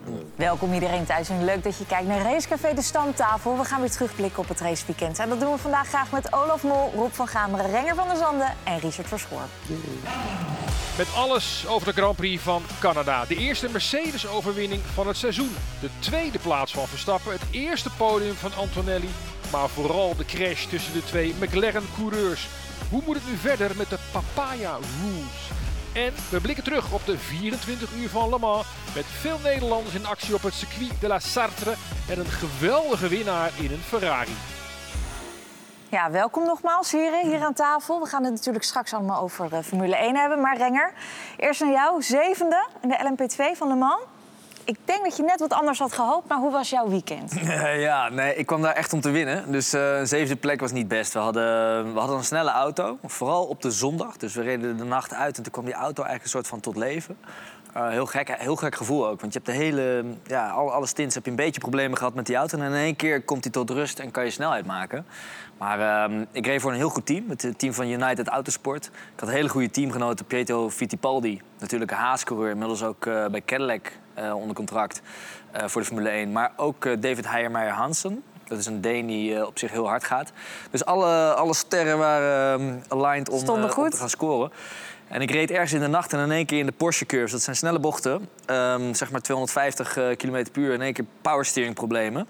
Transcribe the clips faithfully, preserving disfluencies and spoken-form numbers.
Welkom iedereen thuis en leuk dat je kijkt naar Racecafé De Stamtafel. We gaan weer terugblikken op het raceweekend. En dat doen we vandaag graag met Olaf Mol, Rob van Gameren, Renger van der Zanden en Richard Verschoor. Met alles over de Grand Prix van Canada. De eerste Mercedes-overwinning van het seizoen. De tweede plaats van Verstappen. Het eerste podium van Antonelli. Maar vooral de crash tussen de twee McLaren-coureurs. Hoe moet het nu verder met de Papaya Rules? En we blikken terug op de vierentwintig uur van Le Mans. Met veel Nederlanders in actie op het circuit de la Sarthe. En een geweldige winnaar in een Ferrari. Ja, welkom nogmaals heren hier aan tafel. We gaan het natuurlijk straks allemaal over uh, Formule één hebben. Maar Renger, eerst aan jou. Zevende in de L M P twee van Le Mans. Ik denk dat je net wat anders had gehoopt, maar hoe was jouw weekend? Ja, nee, ik kwam daar echt om te winnen. Dus uh, een zevende plek was niet best. We hadden, we hadden een snelle auto, vooral op de zondag. Dus we reden de nacht uit en toen kwam die auto eigenlijk een soort van tot leven. Uh, heel, gek, heel gek gevoel ook, want je hebt de hele, ja, alle, alle stints heb je een beetje problemen gehad met die auto. En in één keer komt hij tot rust en kan je snelheid maken. Maar uh, ik reed voor een heel goed team, het team van United Autosport. Ik had een hele goede teamgenoten, Pietro Fittipaldi, natuurlijk een Haas-coureur, inmiddels ook uh, bij Cadillac uh, onder contract uh, voor de Formule één. Maar ook uh, David Heijermeijer Hansen. Dat is een Deen die uh, op zich heel hard gaat. Dus alle, alle sterren waren uh, aligned om, uh, om te gaan scoren. En ik reed ergens in de nacht en in één keer in de Porsche curves. Dat zijn snelle bochten, um, zeg maar tweehonderdvijftig kilometer per uur. In één keer powersteering problemen.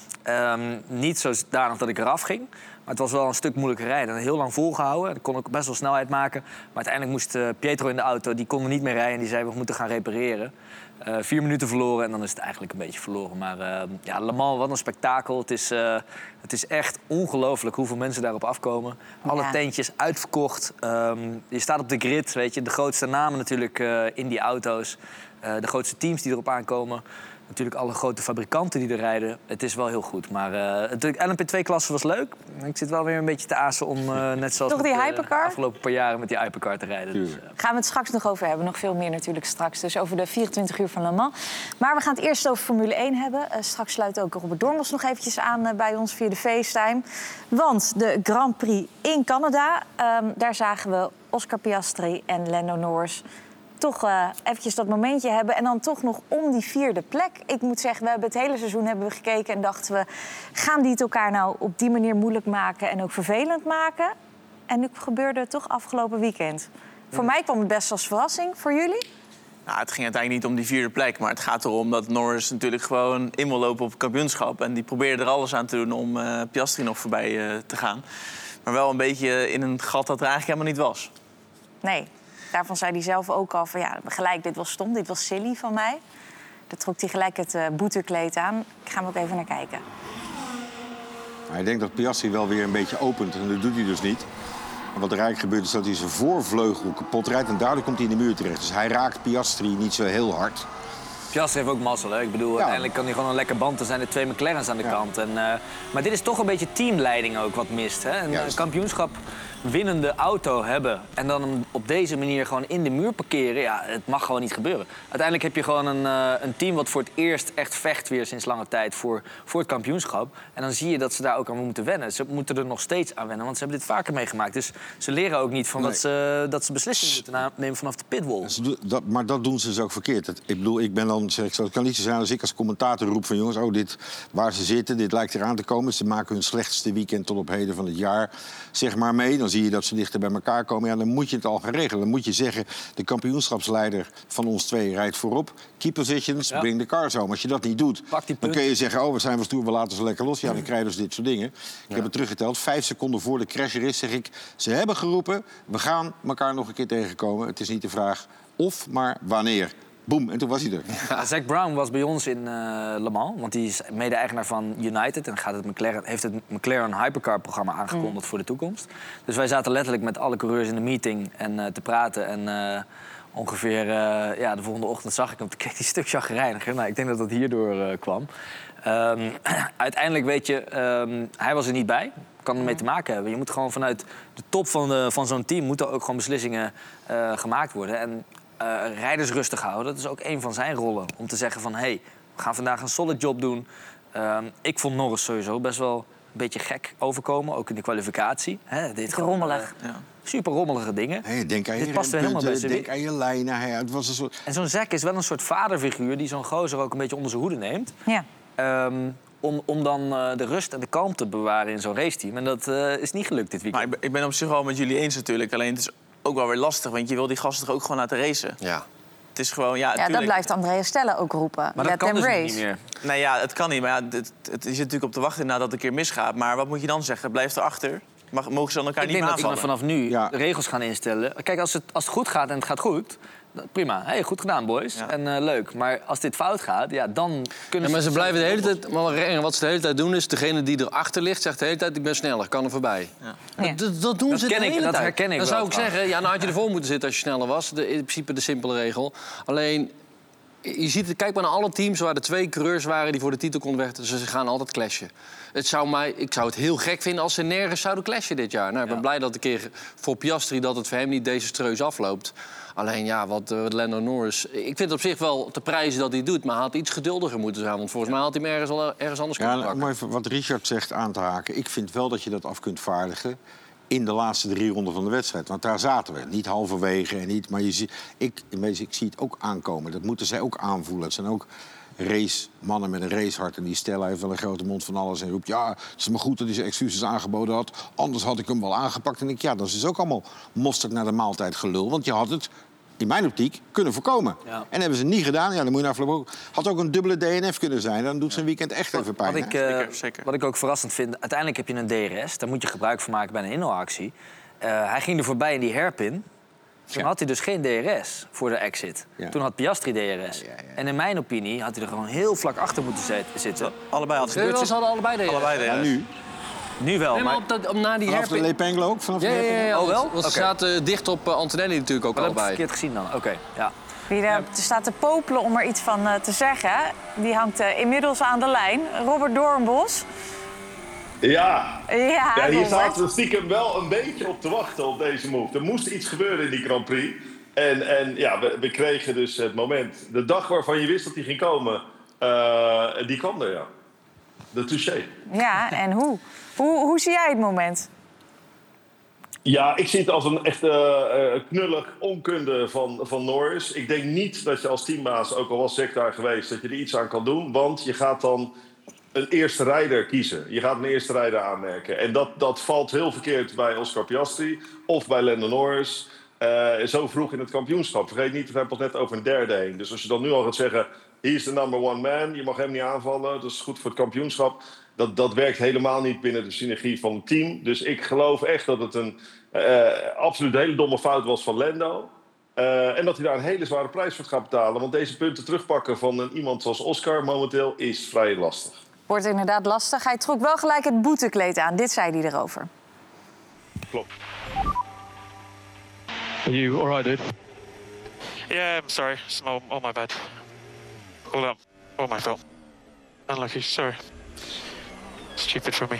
Um, niet zodanig dat ik eraf ging. Maar het was wel een stuk moeilijker rijden. En heel lang volgehouden. Dan kon ik best wel snelheid maken. Maar uiteindelijk moest uh, Pietro in de auto. Die kon er niet meer rijden. En die zei, we moeten gaan repareren. Uh, vier minuten verloren en dan is het eigenlijk een beetje verloren. Maar uh, ja, Le Mans, wat een spektakel. Het is, uh, het is echt ongelooflijk hoeveel mensen daarop afkomen. Alle ja. tentjes uitverkocht. Um, je staat op de grid, weet je. De grootste namen natuurlijk uh, in die auto's. Uh, de grootste teams die erop aankomen. Natuurlijk alle grote fabrikanten die er rijden. Het is wel heel goed. Maar uh, de L M P twee-klasse was leuk. Ik zit wel weer een beetje te azen om uh, net zoals Toch die met, uh, hypercar? de afgelopen paar jaren met die hypercar te rijden. Dus, uh. Gaan we het straks nog over hebben. Nog veel meer natuurlijk straks. Dus over de vierentwintig uur van Le Mans. Maar we gaan het eerst over Formule één hebben. Uh, straks sluit ook Robert Dormels nog eventjes aan uh, bij ons via de FaceTime. Want de Grand Prix in Canada, um, daar zagen we Oscar Piastri en Lando Norris toch uh, eventjes dat momentje hebben en dan toch nog om die vierde plek. Ik moet zeggen, we hebben het hele seizoen hebben we gekeken en dachten we, gaan die het elkaar nou op die manier moeilijk maken en ook vervelend maken? En nu gebeurde het toch afgelopen weekend. Ja. Voor mij kwam het best als verrassing. Voor jullie? Nou, het ging uiteindelijk niet om die vierde plek, maar het gaat erom dat Norris natuurlijk gewoon in wil lopen op het kampioenschap. En die probeerde er alles aan te doen om uh, Piastri nog voorbij uh, te gaan. Maar wel een beetje in een gat dat er eigenlijk helemaal niet was. Nee. Daarvan zei hij zelf ook al van ja, gelijk, dit was stom, dit was silly van mij. Daar trok hij gelijk het uh, boetekleed aan. Ik ga hem ook even naar kijken. Maar ik denk dat Piastri wel weer een beetje opent en dat doet hij dus niet. En wat er eigenlijk gebeurt is dat hij zijn voorvleugel kapot rijdt en daardoor komt hij in de muur terecht. Dus hij raakt Piastri niet zo heel hard. Piastri heeft ook mazzel, hè? Ik bedoel, ja. uiteindelijk kan hij gewoon een lekker band. Er zijn er twee McLaren's aan de ja. kant. En, uh, maar dit is toch een beetje teamleiding ook wat mist. Hè? Een Juist. kampioenschap winnende auto hebben en dan hem op deze manier gewoon in de muur parkeren. Ja, het mag gewoon niet gebeuren. Uiteindelijk heb je gewoon een, uh, een team wat voor het eerst echt vecht weer sinds lange tijd voor, voor het kampioenschap. En dan zie je dat ze daar ook aan moeten wennen. Ze moeten er nog steeds aan wennen, want ze hebben dit vaker meegemaakt. Dus ze leren ook niet van nee. dat, ze, dat ze beslissingen moeten nemen vanaf de pitwall. Dat, maar dat doen ze dus ook verkeerd. Het, ik bedoel, ik ben dan, zeg ik zo, het kan niet zo zijn als ik als commentator roep van jongens, oh, dit, waar ze zitten, dit lijkt eraan te komen. Ze maken hun slechtste weekend tot op heden van het jaar, zeg maar mee. Dan zie je dat ze dichter bij elkaar komen. Ja, dan moet je het al gaan regelen. Dan moet je zeggen, de kampioenschapsleider van ons twee rijdt voorop. Key positions, ja. bring the cars home. Als je dat niet doet, dan kun je zeggen, oh, we zijn wel stoer, we laten ze lekker los. Ja, dan krijg je dus dit soort dingen. Ik ja. heb het teruggeteld. Vijf seconden voor de crash er is, zeg ik, ze hebben geroepen, we gaan elkaar nog een keer tegenkomen. Het is niet de vraag of, maar wanneer. Boom, en toen was hij er. Ja, Zac Brown was bij ons in uh, Le Mans, want die is mede-eigenaar van United en gaat het McLaren, heeft het McLaren Hypercar-programma aangekondigd mm. voor de toekomst. Dus wij zaten letterlijk met alle coureurs in de meeting en uh, te praten. En uh, ongeveer uh, ja, de volgende ochtend zag ik hem, toen keek hij een stuk chagrijniger. Nou, ik denk dat dat hierdoor uh, kwam. Um, uiteindelijk weet je, um, hij was er niet bij. Kan ermee te maken hebben. Je moet gewoon vanuit de top van, de, van zo'n team moeten ook gewoon beslissingen uh, gemaakt worden. En Uh, rijders rustig houden, dat is ook een van zijn rollen. Om te zeggen van, hé, hey, we gaan vandaag een solid job doen. Uh, ik vond Norris sowieso best wel een beetje gek overkomen, ook in de kwalificatie. Hè, dit gewoon, rommelig. Uh, super rommelige dingen. Hey, denk aan je Dit past er helemaal bij rempunten, zijn denk aan je lijnen. Hey, het was een soort... En zo'n Zack is wel een soort vaderfiguur die zo'n gozer ook een beetje onder zijn hoede neemt. Ja. Um, om, om dan uh, de rust en de kalmte te bewaren in zo'n raceteam. En dat uh, is niet gelukt dit weekend. Maar ik ben, ik ben op zich wel met jullie eens natuurlijk. Alleen het is ook wel weer lastig, want je wil die gasten toch ook gewoon laten racen. Ja. Het is gewoon, ja, Ja, dat tuurlijk. blijft Andrea Stella ook roepen. Maar Let dat kan them dus race. niet meer. Nee, ja, het kan niet. Maar ja, het, het is natuurlijk op te wachten nadat het een keer misgaat. Maar wat moet je dan zeggen? Blijf erachter. Mag, mogen ze dan elkaar Ik niet denk meer dat we aanvallen? vanaf nu Ja. de regels gaan instellen. Kijk, als het, als het goed gaat en het gaat goed, dan prima. Hey, goed gedaan, boys. Ja. En uh, leuk. Maar als dit fout gaat, ja, dan kunnen Ja, maar ze blijven de hele tijd... tijd... Maar wat ze de hele tijd doen is... degene die erachter ligt, zegt de hele tijd... ik ben sneller, kan er voorbij. Ja. Ja. Dat, dat doen Dat ze ken de ik, hele dat tijd. herken ik Dan wel zou ik trouwens. zeggen... ja, nou had je ervoor moeten zitten als je sneller was. De, in principe de simpele regel. Alleen... Je ziet het, kijk maar naar alle teams waar er twee coureurs waren die voor de titel konden weg. Dus ze gaan altijd clashen. Het zou mij, ik zou het heel gek vinden als ze nergens zouden clashen dit jaar. Nou, ik ben Ja. blij dat een keer voor Piastri dat het voor hem niet desastreus afloopt. Alleen ja, wat uh, Lando Norris... Ik vind het op zich wel te prijzen dat hij het doet, maar hij had iets geduldiger moeten zijn. Want volgens mij had hij hem ergens, al, ergens anders kunnen Ja, pakken. om even wat Richard zegt aan te haken. Ik vind wel dat je dat af kunt vaardigen in de laatste drie ronden van de wedstrijd. Want daar zaten we. Niet halverwege en niet... Maar je ziet, ik, ik zie het ook aankomen. Dat moeten zij ook aanvoelen. Het zijn ook racemannen met een racehart. En die Stella heeft wel een grote mond van alles. En roept, ja, het is maar goed dat hij zijn excuses aangeboden had. Anders had ik hem wel aangepakt. En ik, ja, dat is dus ook allemaal mosterd naar de maaltijd gelul. Want je had het... in mijn optiek, kunnen voorkomen. Ja. En hebben ze niet gedaan. Ja, dan moet je afgelopen ook... Had ook een dubbele D N F kunnen zijn. Dan doet zijn weekend echt even pijn. Wat hè? ik, uh, Zeker, zeker. wat ik ook verrassend vind, uiteindelijk heb je een D R S. Daar moet je gebruik van maken bij een inhaalactie. Uh, hij ging er voorbij in die hairpin. Toen Ja. had hij dus geen D R S voor de exit. Ja. Toen had Piastri D R S. Ja, ja, ja. En in mijn opinie had hij er gewoon heel vlak achter moeten zet- zitten. Allebei hadden Ze ze hadden allebei de... allebei de Ja, nu. Nu wel, Nee, maar maar... op dat, op, na die Vanaf de herpin... Lepenglo ook? Vanaf Ja, de ja, ja, Lepenglo? ja, Oh, wel? want, want ze Oké. zaten dicht op uh, Antonelli natuurlijk ook Dat heb ik allebei. verkeerd gezien dan. Oké, okay, ja. Die uh, staat te popelen om er iets van uh, te zeggen. Die hangt uh, inmiddels aan de lijn. Robert Doornbos. Ja, Ja, ja hier Robert. zaten we stiekem wel een beetje op te wachten op deze move. Er moest iets gebeuren in die Grand Prix. En, en ja, we, we kregen dus het moment. De dag waarvan je wist dat hij ging komen, uh, die kwam er, ja. De touché. Ja, en hoe? hoe? Hoe zie jij het moment? Ja, ik zie het als een echte uh, knullig onkunde van, van Norris. Ik denk niet dat je als teambaas, ook al was Zack daar geweest, dat je er iets aan kan doen. Want je gaat dan een eerste rijder kiezen. Je gaat een eerste rijder aanmerken. En dat, dat valt heel verkeerd bij Oscar Piastri of bij Lando Norris. Uh, zo vroeg in het kampioenschap. Vergeet niet, we hebben het net over een derde heen. Dus als je dan nu al gaat zeggen, he is the number one man. Je mag hem niet aanvallen, dat is goed voor het kampioenschap. Dat, dat werkt helemaal niet binnen de synergie van het team. Dus ik geloof echt dat het een uh, absoluut hele domme fout was van Lando. Uh, en dat hij daar een hele zware prijs voor gaat betalen. Want deze punten terugpakken van een, iemand zoals Oscar momenteel is vrij lastig. Wordt inderdaad lastig. Hij trok wel gelijk het boetekleed aan. Dit zei hij erover. Klopt. Are you all right, dude? Yeah, I'm sorry. It's all, all my bad. Hold up. All my fault. Unlucky. Sorry. Stupid for me.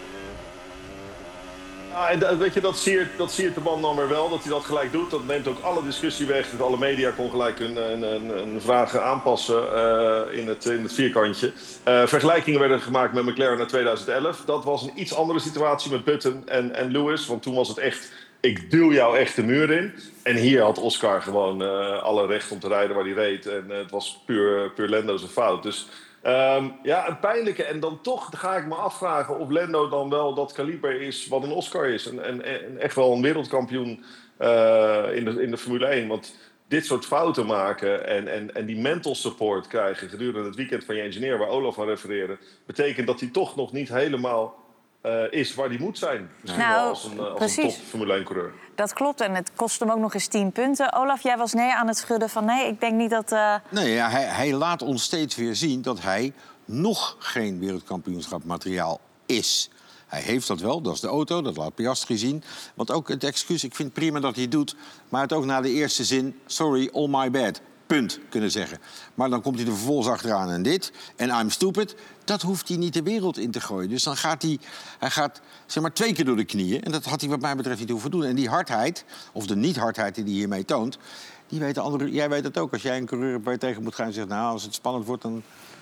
Ja, en dat, weet je, dat siert, dat siert de man dan weer wel, dat hij dat gelijk doet. Dat neemt ook alle discussie weg. Dat alle media kon gelijk een, een, een, een vraag aanpassen uh, in, het, in het vierkantje. Uh, vergelijkingen werden gemaakt met McLaren naar tweeduizend elf. Dat was een iets andere situatie met Button en, en Lewis. Want toen was het echt, ik duw jou echt de muur in. En hier had Oscar gewoon uh, alle recht om te rijden waar hij reed. En uh, het was puur, puur Lando's fout. Dus Um, ja, een pijnlijke. En dan toch ga ik me afvragen of Lando dan wel dat kaliber is wat een Oscar is. En, en, en echt wel een wereldkampioen uh, in, de, in de Formule één. Want dit soort fouten maken en, en, en die mental support krijgen gedurende het weekend van je engineer, waar Olaf aan refereerde, betekent dat hij toch nog niet helemaal uh, is waar hij moet zijn. Misschien Nou, wel als een, uh, als een top Formule één coureur. Dat klopt en het kost hem ook nog eens tien punten. Olaf, jij was nee aan het schudden van nee, ik denk niet dat... Uh... Nee, ja, hij, hij laat ons steeds weer zien dat hij nog geen wereldkampioenschapmateriaal is. Hij heeft dat wel, dat is de auto, dat laat Piastri zien. Want ook het excuus, ik vind prima dat hij het doet, maar het ook na de eerste zin, sorry, all my bad, punt, kunnen zeggen. Maar dan komt hij er vervolgens achteraan en dit, en I'm stupid. Dat hoeft hij niet de wereld in te gooien. Dus dan gaat hij, hij gaat, zeg maar, twee keer door de knieën. En dat had hij wat mij betreft niet hoeven doen. En die hardheid, of de niet-hardheid die hij hiermee toont, die weten andere, jij weet het ook. Als jij een coureur hebt waar je tegen moet gaan en zegt, nou, als het spannend wordt, dan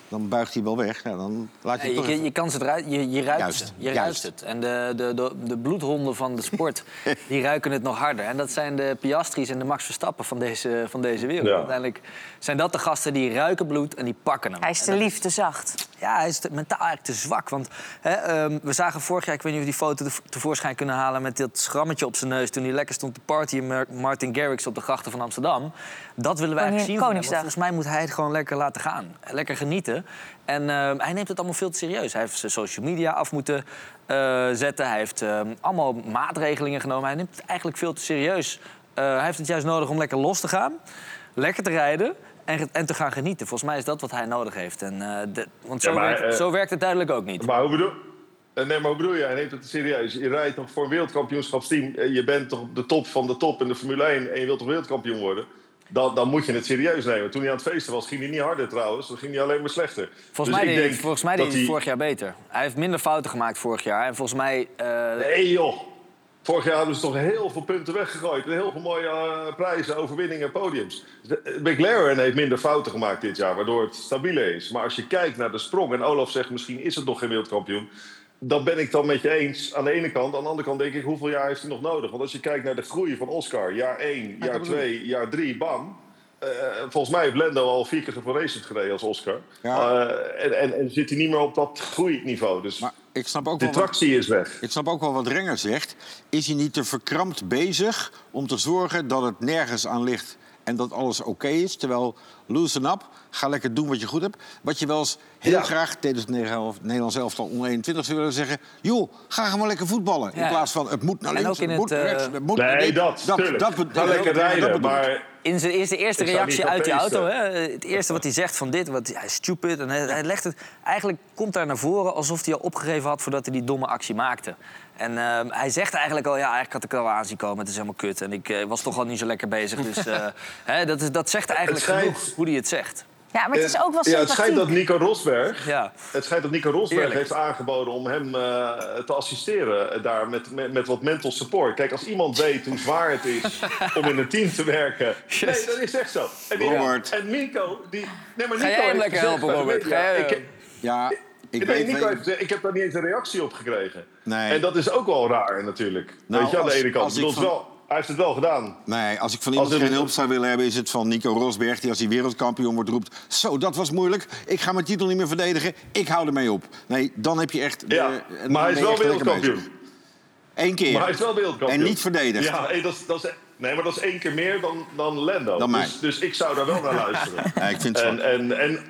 dan buigt hij wel weg. Ja, dan laat je, Nee, toch je, even... je kan ze eruit, je, je ruikt Juist, ze. Je ruikt juist. het. En de, de, de, de bloedhonden van de sport, die ruiken het nog harder. En dat zijn de Piastris en de Max Verstappen van deze, van deze wereld. Ja. Uiteindelijk zijn dat de gasten die ruiken bloed en die pakken hem. Hij is te En dat- lief, te zacht. Ja, hij is te- mentaal eigenlijk te zwak. Want hè, ehm, we zagen vorig jaar, ik weet niet of we die foto te- tevoorschijn kunnen halen... met dat schrammetje op zijn neus toen hij lekker stond te partyen met Martin Garrix op de grachten van Amsterdam. Dat willen we eigenlijk zien van hem. Want Koningsdag. volgens mij moet hij het gewoon lekker laten gaan. Lekker genieten. En ehm, hij neemt het allemaal veel te serieus. Hij heeft zijn social media af moeten eh, zetten. Hij heeft ehm, allemaal maatregelingen genomen. Hij neemt het eigenlijk veel te serieus. Eh, hij heeft het juist nodig om lekker los te gaan. Lekker te rijden. En, ge- en te gaan genieten. Volgens mij is dat wat hij nodig heeft. En, eh, de, want zo, Ja, maar, werkt, eh, zo werkt het duidelijk ook niet. Maar hoe bedoel, eh, nee, maar hoe bedoel je? Hij neemt het serieus. Je rijdt toch voor een wereldkampioenschapsteam. eh, Je bent toch op de top van de top in de Formule één... en je wilt toch wereldkampioen worden? Dan, dan moet je het serieus nemen. Toen hij aan het feesten was, ging hij niet harder trouwens. Dan ging hij alleen maar slechter. Volgens Dus mij ik deed, hij- denk volgens mij dat deed hij het hij- vorig jaar beter. Hij heeft minder fouten gemaakt vorig jaar. En volgens mij... eh, Nee joh. Vorig jaar hebben ze toch heel veel punten weggegooid. En heel veel mooie eh, prijzen, overwinningen, podiums. De- McLaren heeft minder fouten gemaakt dit jaar, waardoor het stabieler is. Maar als je kijkt naar de sprong, en Olaf zegt misschien is het nog geen wereldkampioen... dan ben ik dan met je eens aan de ene kant. Aan de andere kant denk ik, hoeveel jaar heeft hij nog nodig? Want als je kijkt naar de groei van Oscar, jaar één, jaar dat bedoel twee, jaar drie, bam... Uh, volgens mij heeft Lando al vier keer geforaced gereden als Oscar. Ja. Uh, en, en, en zit hij niet meer op dat groeiniveau. Dus Maar ik snap ook de wel wat, tractie is weg. ik snap ook wel wat Renger zegt. Is hij niet te verkrampt bezig om te zorgen dat het nergens aan ligt... en dat alles oké is, terwijl loosen up, ga lekker doen wat je goed hebt. Wat je wel eens heel Ja. graag tijdens het Nederlands elftal onder eenentwintig zou willen zeggen... joh, ga gewoon lekker voetballen. In Ja. plaats van het moet naar En links, ook in het moet het, naar rechts, eh, het moet naar Nee, dit. dat, tuurlijk. dat, dat, Ga lekker dat rijden, bedoel ik. maar... In zijn eerste, eerste Ik zou reactie niet uit die gaan auto, feesten. hè, het eerste wat hij zegt van dit, wat, hij is stupid. En hij, hij legt het, eigenlijk komt daar naar voren alsof hij al opgegeven had voordat hij die domme actie maakte. En uh, hij zegt eigenlijk al, ja, eigenlijk had ik er wel aan zien komen, het is helemaal kut. En ik uh, was toch al niet zo lekker bezig. Dus uh, hè, dat, is, dat zegt eigenlijk Het schijnt- genoeg hoe hij het zegt. Ja, maar het is ook wel Ja, het sympathiek. schijnt dat Nico Rosberg... Ja. Het schijnt dat Nico Rosberg Eerlijk. heeft aangeboden om hem uh, te assisteren uh, daar met, met, met wat mental support. Kijk, als iemand weet hoe zwaar het is om in een team te werken... Yes. Nee, dat is echt zo. En, die, Robert. en Nico... Die, nee, maar Ga Nico jij hem heeft lekker gezegd helpen, bij de Robert? media, Ga jij, ik, Ja, ik nee, weet... Nico weet- heeft gezegd, ik heb daar niet eens een reactie op gekregen. Nee. En dat is ook wel raar natuurlijk. Nou, weet je, aan als- de ene kant. als Ik bedoel, ik het van- wel, hij heeft het wel gedaan. Nee, als ik van Als iemand er- geen hulp zou willen hebben... is het van Nico Rosberg, die als hij wereldkampioen wordt roept... zo, dat was moeilijk, ik ga mijn titel niet meer verdedigen, ik hou ermee op. Nee, dan heb je echt... Ja, eh, dan maar hij ben is je wel echt lekker wereldkampioen. bezig. Eén keer. Maar hij is wel wereldkampioen. En niet verdedigd. Ja, hey, dat, is- dat is, nee, maar dat is één keer meer dan, dan Lando. Dan mij. dus, dus ik zou daar wel naar luisteren. Ja, ik vind het en, zwak. en, en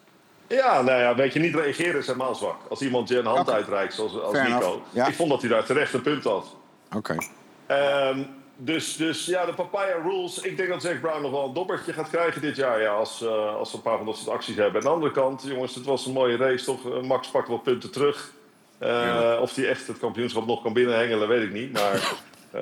ja, nou ja, weet je, niet reageren is helemaal zwak. Als iemand je een hand Oké. uitreikt, zoals als Fair Nico. enough. Ja. Ik vond dat hij daar terecht een punt had. Oké. Ehm, dus, dus ja, de papaya rules. Ik denk dat Zac Brown nog wel een dobbertje gaat krijgen dit jaar. Ja, als, uh, als ze een paar van dat soort acties hebben. Aan de andere kant, jongens, het was een mooie race. Toch? Uh, Max pakt wel punten terug. Uh, Ja. Of hij echt het kampioenschap nog kan binnenhengelen, weet ik niet. Maar uh,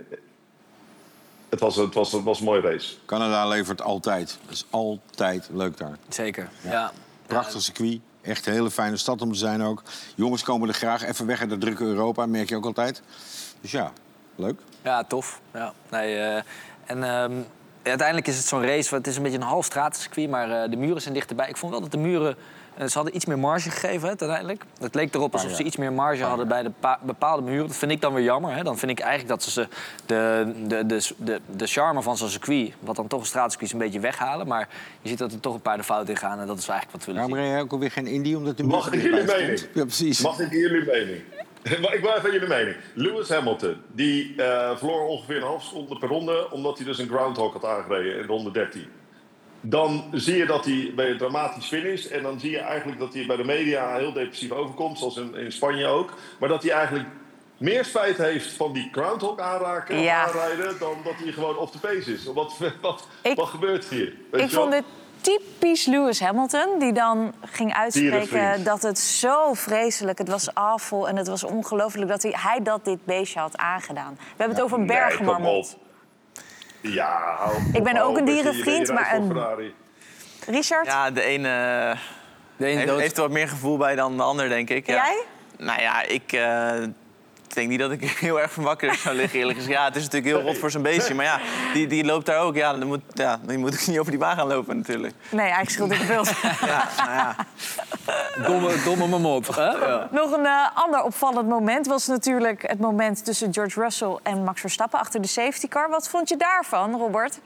het, was, het, was, het was een mooie race. Canada levert altijd. Het is altijd leuk daar. Zeker, ja. Prachtig circuit. Echt een hele fijne stad om te zijn ook. Jongens komen er graag even weg uit de drukke Europa, merk je ook altijd. Dus ja, leuk. Ja, tof. Ja. Nee, uh, en um, uiteindelijk is het zo'n race, het is een beetje een half stratencircuit, maar uh, de muren zijn dichterbij. Ik vond wel dat de muren, uh, ze hadden iets meer marge gegeven hè, uiteindelijk. Het leek erop alsof Ah, ja. ze iets meer marge Ah, hadden ja. bij de pa- bepaalde muren. Dat vind ik dan weer jammer. Hè. Dan vind ik eigenlijk dat ze de, de, de, de, de charme van zo'n circuit, wat dan toch een straatcircuit is, een beetje weghalen. Maar je ziet dat er toch een paar de fout in gaan en dat is eigenlijk wat we willen Waarom zien. reed jij ook alweer geen Indy, omdat de Mag muur ik jullie dichtbij mening? stond? Ja, precies. Mag ik jullie mening? Maar ik blijf van jullie mening. Lewis Hamilton, die uh, verloor ongeveer een half seconde per ronde... omdat hij dus een groundhog had aangereden in ronde dertien. Dan zie je dat hij bij een dramatisch finish... en dan zie je eigenlijk dat hij bij de media heel depressief overkomt... zoals in, in Spanje ook. Maar dat hij eigenlijk meer spijt heeft van die groundhog aanraken, Ja. aanrijden... dan dat hij gewoon off the pace is. Wat, wat, Ik- wat gebeurt hier? Weet Ik je wel? vond dit typisch Lewis Hamilton, die dan ging uitspreken Dierenvriend. dat het zo vreselijk, het was awful en het was ongelooflijk dat hij, hij dat dit beestje had aangedaan. We hebben het over een Nee, bergmarmot. kom op. Ja, hou Ik ben hou ook een op, weet je, dierenvriend, je rijdt maar voor een- Ferrari. Richard, Ja, de ene eh, De ene heeft, dood. heeft er wat meer gevoel bij dan de ander, denk ik. Ja. jij? Nou ja, ik, eh, Ik denk niet dat ik heel erg van wakker zou liggen, eerlijk gezegd. Ja, het is natuurlijk heel rot voor zijn beestje. Maar ja, die, die loopt daar ook. Ja, dan moet, ja, die moet ik niet over die baan gaan lopen natuurlijk. Nee, eigenlijk scheelt ik veel. Ja, nou ja. Domme, domme mamot. Ja. Nog een uh, ander opvallend moment was natuurlijk het moment tussen George Russell en Max Verstappen achter de safety car. Wat vond je daarvan, Robert?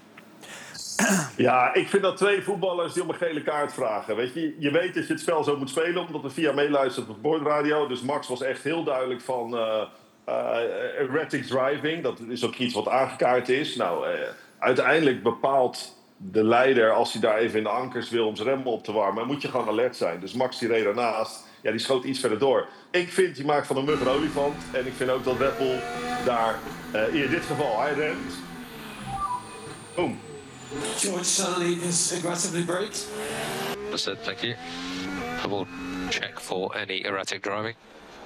Ja, ik vind dat twee voetballers die om een gele kaart vragen. Weet je, je weet dat je het spel zo moet spelen, omdat de V I A meeluistert op boordradio. Dus Max was echt heel duidelijk van uh, uh, erratic driving. Dat is ook iets wat aangekaart is. Nou, uh, uiteindelijk bepaalt de leider, als hij daar even in de ankers wil om zijn remmen op te warmen, moet je gewoon alert zijn. Dus Max die reed daarnaast. Ja, die schoot iets verder door. Ik vind, die maakt van een mug een olifant. En ik vind ook dat Red Bull daar, uh, in dit geval, hij remt. Boom. George suddenly is aggressively braked. Understood, thank you. I will check for any erratic driving.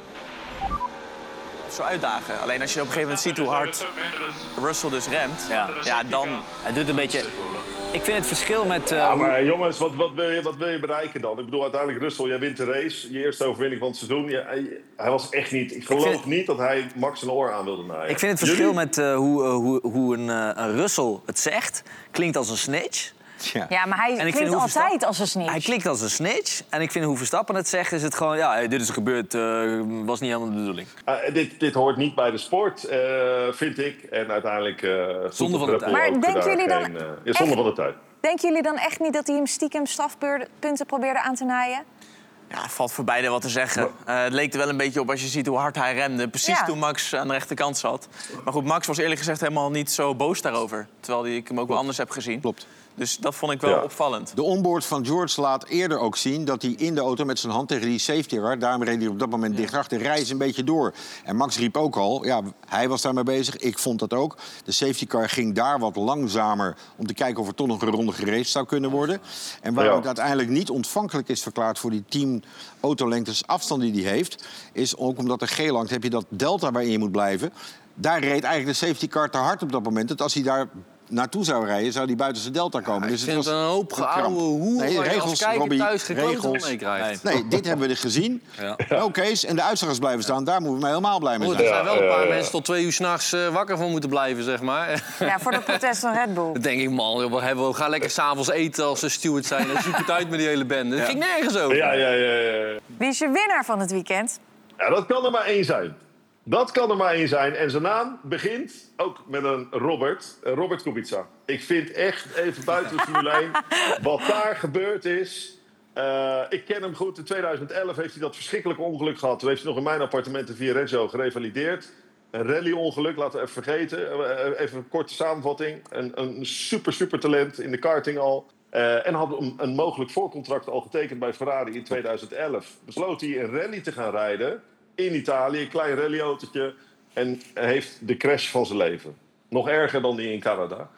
Zo uitdagen. Alleen als je op een gegeven moment ziet hoe hard Russell dus remt, ja, ja dan... Het doet een beetje... Ik vind het verschil met... Uh, ja, maar jongens, wat, wat, wil je, wat wil je bereiken dan? Ik bedoel, uiteindelijk Russell, jij wint de race. Je eerste overwinning van het seizoen. Ja, hij, hij was echt niet... Ik geloof ik vind, niet dat hij Max een oor aan wilde naaien. Ik vind het verschil Jullie? met uh, hoe, uh, hoe, hoe een, uh, een Russell het zegt. Klinkt als een snitch. Ja, ja maar hij klinkt altijd als een snitch. Hij klinkt als een snitch. En ik vind hoe Verstappen het zegt, is het gewoon... Ja, hey, dit is gebeurd, uh, was niet helemaal de bedoeling. Uh, dit, dit hoort niet bij de sport, uh, vind ik. En uiteindelijk... Uh, zonde van de tijd. Maar denken jullie dan... Geen, uh, ja, zonde van de tijd. Denken jullie dan echt niet dat hij hem stiekem strafpunten probeerde aan te naaien? Ja, valt voor beide wat te zeggen. Uh, het leek er wel een beetje op als je ziet hoe hard hij remde. Precies ja. toen Max aan de rechterkant zat. Maar goed, Max was eerlijk gezegd helemaal niet zo boos daarover. Terwijl ik hem ook Klopt. wel anders heb gezien. Klopt. Dus dat vond ik wel ja. opvallend. De onboard van George laat eerder ook zien dat hij in de auto met zijn hand tegen die safety car... daarom reed hij op dat moment ja. dicht achter, reis een beetje door. En Max riep ook al, ja, hij was daarmee bezig, ik vond dat ook. De safety car ging daar wat langzamer om te kijken of er toch nog een ronde geraced zou kunnen worden. En waarom ja. het uiteindelijk niet ontvankelijk is verklaard voor die tien autolengtes afstand die hij heeft... is ook omdat er geel hangt, heb je dat delta waarin je moet blijven. Daar reed eigenlijk de safety car te hard op dat moment. Dat als hij daar naartoe zou rijden, zou die buiten zijn delta komen. Ja, dus het was een hoop geouwe hoe nee, regels, als kijker Robbie, thuis geen regels meekrijgt. Nee, dit hebben we gezien. Ja. Oké, okay, en de uitslag is blijven staan. Daar moeten we helemaal blij mee zijn. Er zijn wel een paar ja, mensen tot twee uur s'nachts uh, wakker van moeten blijven, zeg maar. Ja, voor de protest van Red Bull. Dat denk ik, man. We, hebben, we gaan lekker s'avonds eten als ze steward zijn. En zoek het uit met die hele bende. Dat ja. ging nergens over. Ja, ja, ja, ja. Wie is je winnaar van het weekend? Ja, dat kan er maar één zijn. Dat kan er maar één zijn. En zijn naam begint ook met een Robert. Robert Kubica. Ik vind echt, even buiten de Formule één... wat daar gebeurd is... Uh, ik ken hem goed. In tweeduizend elf heeft hij dat verschrikkelijke ongeluk gehad. Toen heeft hij nog in mijn appartement in Viareggio gerevalideerd. Een rally-ongeluk, laten we even vergeten. Uh, even een korte samenvatting. Een, een super, super talent in de karting al. Uh, en had een, een mogelijk voorcontract al getekend bij Ferrari in tweeduizend elf. Besloot hij een rally te gaan rijden... in Italië, een klein rallyautootje. En heeft de crash van zijn leven. Nog erger dan die in Canada.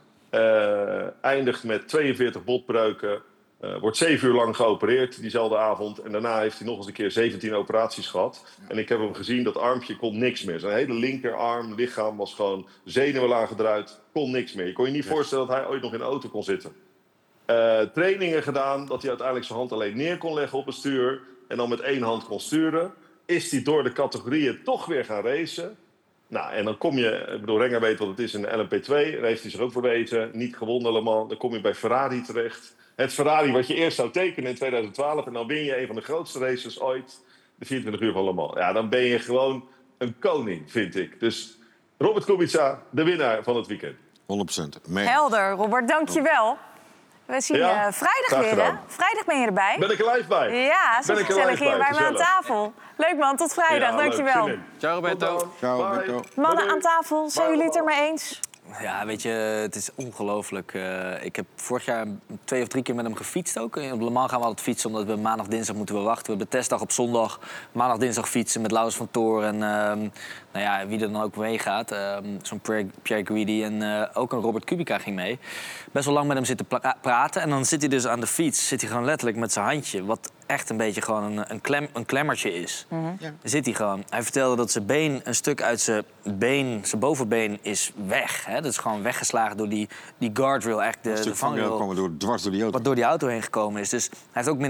Uh, eindigt met tweeënveertig botbreuken. Uh, wordt zeven uur lang geopereerd diezelfde avond. En daarna heeft hij nog eens een keer zeventien operaties gehad. En ik heb hem gezien, dat armpje kon niks meer. Zijn hele linkerarm, lichaam was gewoon zenuwen lagen eruit. Kon niks meer. Je kon je niet voorstellen dat hij ooit nog in de auto kon zitten. Uh, trainingen gedaan, dat hij uiteindelijk zijn hand alleen neer kon leggen op het stuur. En dan met één hand kon sturen. Is hij door de categorieën toch weer gaan racen. Nou, en dan kom je... Ik bedoel, Renger weet wat het is in de L M P twee. Daar heeft hij zich ook voor wezen. Niet gewonnen allemaal. Dan kom je bij Ferrari terecht. Het Ferrari wat je eerst zou tekenen in tweeduizend twaalf... en dan win je een van de grootste races ooit. De vierentwintig uur van Le Mans. Ja, dan ben je gewoon een koning, vind ik. Dus Robert Kubica, de winnaar van het weekend. honderd procent. Mee. Helder, Robert. Dank je wel. We zien je ja, uh, vrijdag weer, hè? Vrijdag ben je erbij. Ben ik er live bij? Ja, zo gezellig hier bij me aan tafel. Leuk man, tot vrijdag. Ja, Dank je wel. Ciao Roberto. Ciao Roberto. Mannen aan tafel, zijn jullie het er mee eens? Ja, weet je, het is ongelooflijk. Uh, ik heb vorig jaar twee of drie keer met hem gefietst ook. Op Le Mans gaan we altijd fietsen, omdat we maandag, dinsdag moeten we wachten. We hebben testdag op zondag, maandag, dinsdag fietsen met Laurens van Toor. En uh, nou ja, wie er dan ook meegaat. Uh, Zo'n Pierre Guidi en uh, ook een Robert Kubica ging mee. Best wel lang met hem zitten pra- praten. En dan zit hij dus aan de fiets, zit hij gewoon letterlijk met zijn handje. Wat echt een beetje gewoon een, een, klem, een klemmertje is. Mm-hmm. Ja. Zit hij gewoon. Hij vertelde dat zijn been, een stuk uit zijn been, zijn bovenbeen is weg. Hè? Dat is gewoon weggeslagen door die, die guardrail. Echt de, een stuk de vangrail, komen door, dwars door die auto. Wat door die auto heen gekomen is. Dus hij heeft ook minder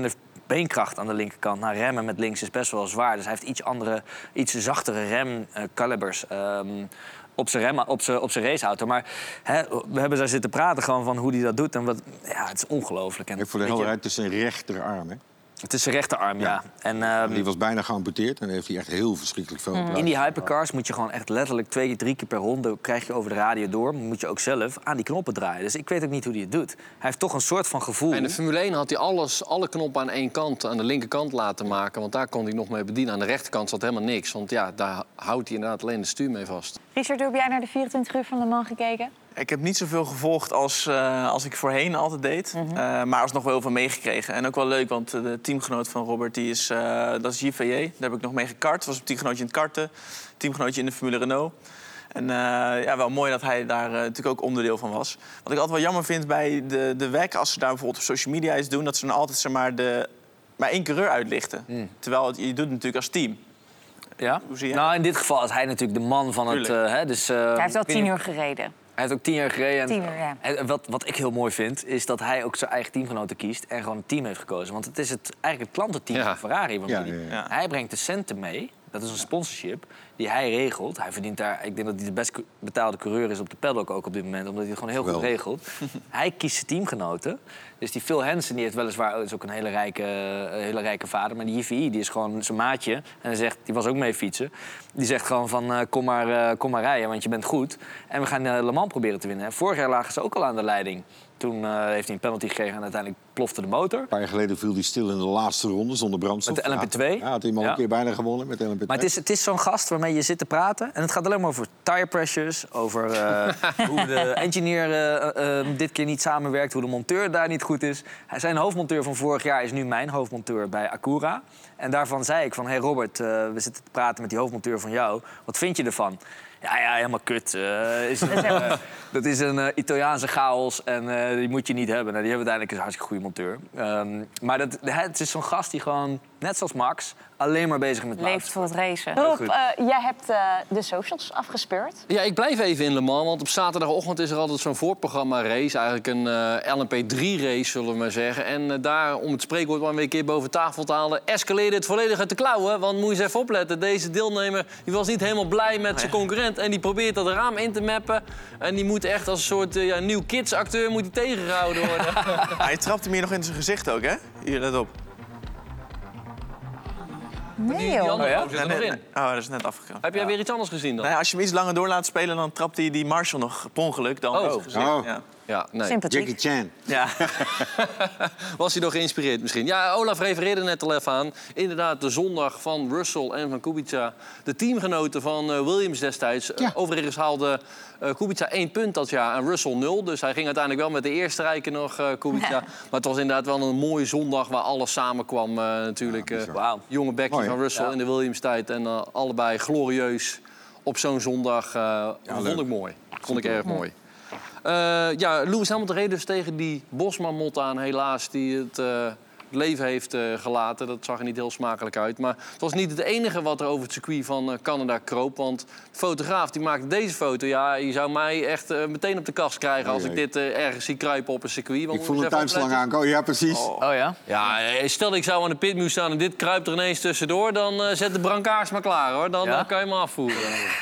beenkracht aan de linkerkant. Nou, remmen met links is best wel zwaar. Dus hij heeft iets andere, iets zachtere remcalibers um, op zijn remmen, op zijn, op zijn raceauto. Maar hè, we hebben daar zitten praten gewoon van hoe hij dat doet. En wat, ja, het is ongelooflijk. En, en voor de helderheid, het is zijn rechterarm, hè? Het is zijn rechterarm, ja. ja. En, um, die was bijna geamputeerd en heeft hij echt heel verschrikkelijk veel. Mm. In die hypercars moet je gewoon echt letterlijk twee, drie keer per ronde... krijg je over de radio door, moet je ook zelf aan die knoppen draaien. Dus ik weet ook niet hoe hij het doet. Hij heeft toch een soort van gevoel. In de Formule één had hij alles, alle knoppen aan één kant, aan de linkerkant laten maken. Want daar kon hij nog mee bedienen. Aan de rechterkant zat helemaal niks. Want ja, daar houdt hij inderdaad alleen de stuur mee vast. Richard, hoe heb jij naar de vierentwintig uur van Le Mans gekeken? Ik heb niet zoveel gevolgd als, uh, als ik voorheen altijd deed. Mm-hmm. uh, maar alsnog wel heel veel meegekregen. En ook wel leuk, want de teamgenoot van Robert die is, uh, dat is J V J. Daar heb ik nog mee gekart. Dat was een teamgenootje in het karten. Teamgenootje in de Formule Renault. En uh, ja, wel mooi dat hij daar uh, natuurlijk ook onderdeel van was. Wat ik altijd wel jammer vind bij de, de W E C... als ze daar bijvoorbeeld op social media iets doen... dat ze dan altijd zeg maar, de, maar één coureur uitlichten. Mm. Terwijl het, je doet het natuurlijk als team. Ja? Hoe zie je? Nou, in dit geval is hij natuurlijk de man van Tuurlijk. het... Uh, hè, dus, uh, hij heeft al tien uur gereden. Hij heeft ook tien jaar gereden. Tien uur, ja. En wat, wat ik heel mooi vind, is dat hij ook zijn eigen teamgenoten kiest... en gewoon een team heeft gekozen. Want het is het, eigenlijk het klantenteam ja. van Ferrari. Want ja, die, ja, ja. Hij brengt de centen mee. Dat is een sponsorship die hij regelt. Hij verdient daar... Ik denk dat hij de best betaalde coureur is op de paddock ook op dit moment. Omdat hij het gewoon heel Wel. goed regelt. Hij kiest zijn teamgenoten. Dus die Phil Hansen die heeft weliswaar... Oh, is ook een hele rijke, hele rijke vader. Maar die J V I die is gewoon zijn maatje. En hij zegt... Die was ook mee fietsen. Die zegt gewoon van... Uh, kom, maar, uh, kom maar rijden, want je bent goed. En we gaan uh, Le Mans proberen te winnen. Vorig jaar lagen ze ook al aan de leiding. Toen uh, heeft hij een penalty gekregen en uiteindelijk plofte de motor. Een paar jaar geleden viel hij stil in de laatste ronde zonder brandstof. Met de L M P twee. Ja, had hij hem al ja. een keer bijna gewonnen met de L M P twee. Maar het is, het is zo'n gast waarmee je zit te praten. En het gaat alleen maar over tire pressures. Over uh, hoe de engineer uh, uh, dit keer niet samenwerkt. Hoe de monteur daar niet goed is. Zijn hoofdmonteur van vorig jaar is nu mijn hoofdmonteur bij Acura. En daarvan zei ik van... Hey Robert, uh, we zitten te praten met die hoofdmonteur van jou. Wat vind je ervan? Ja, ja, helemaal kut. Uh, is een, uh, dat is een uh, Italiaanse chaos en uh, die moet je niet hebben. Nou, die hebben uiteindelijk een hartstikke goede monteur. Um, maar dat, het is zo'n gast die gewoon, net zoals Max, alleen maar bezig met leeft voor het racen. Rob, uh, jij hebt uh, de socials afgespeurd. Ja, ik blijf even in Le Mans, want op zaterdagochtend is er altijd zo'n voorprogramma race. Eigenlijk een uh, L M P drie race, zullen we maar zeggen. En uh, daar, om het spreekwoord maar een keer boven tafel te halen... escaleerde het volledig uit de klauwen. Want moet je eens even opletten, deze deelnemer die was niet helemaal blij met zijn concurrent. En die probeert dat raam in te mappen. En die moet echt als een soort uh, ja, nieuw kids-acteur moet die tegengehouden worden. Hij trapt hem hier nog in zijn gezicht ook, hè? Hier, let op. Nee, die, die andere oh, ja? zit er nog in. Oh, dat is net afgekomen. Heb jij ja. weer iets anders gezien dan? Nee, als je hem iets langer door laat spelen, dan trapt hij die Marshall nog per ongeluk. Dan oh. in zijn gezicht. Oh. Ja. Ja, nee. Sympathiek. Jackie Chan. Ja. Was hij nog geïnspireerd misschien? Ja, Olaf refereerde net al even aan. Inderdaad, de zondag van Russell en van Kubica. De teamgenoten van uh, Williams destijds. Ja. Uh, overigens haalde uh, Kubica één punt dat jaar en Russell nul. Dus hij ging uiteindelijk wel met de eerste rijken nog, uh, Kubica. Ja. Maar het was inderdaad wel een mooie zondag waar alles samenkwam. Uh, natuurlijk, uh, wow. Jonge bekje Mooi, van Russell ja. in de Williams-tijd. En uh, allebei glorieus op zo'n zondag. Uh, ja, vond leuk. ik mooi. Vond ik erg mooi. Uh, ja, Lewis Hamilton reed dus tegen die bosmamot aan, helaas, die het uh, leven heeft uh, gelaten. Dat zag er niet heel smakelijk uit. Maar het was niet het enige wat er over het circuit van uh, Canada kroop. Want de fotograaf die maakte deze foto. Ja, je zou mij echt uh, meteen op de kast krijgen als ik dit uh, ergens zie kruipen op een circuit. Want ik voel een tuinslang aankomen. Ja, precies. Oh. oh ja? Ja, stel ik zou aan de pitmuur staan en dit kruipt er ineens tussendoor. Dan uh, zet de brancards maar klaar, hoor. Dan, ja? dan kan je hem afvoeren.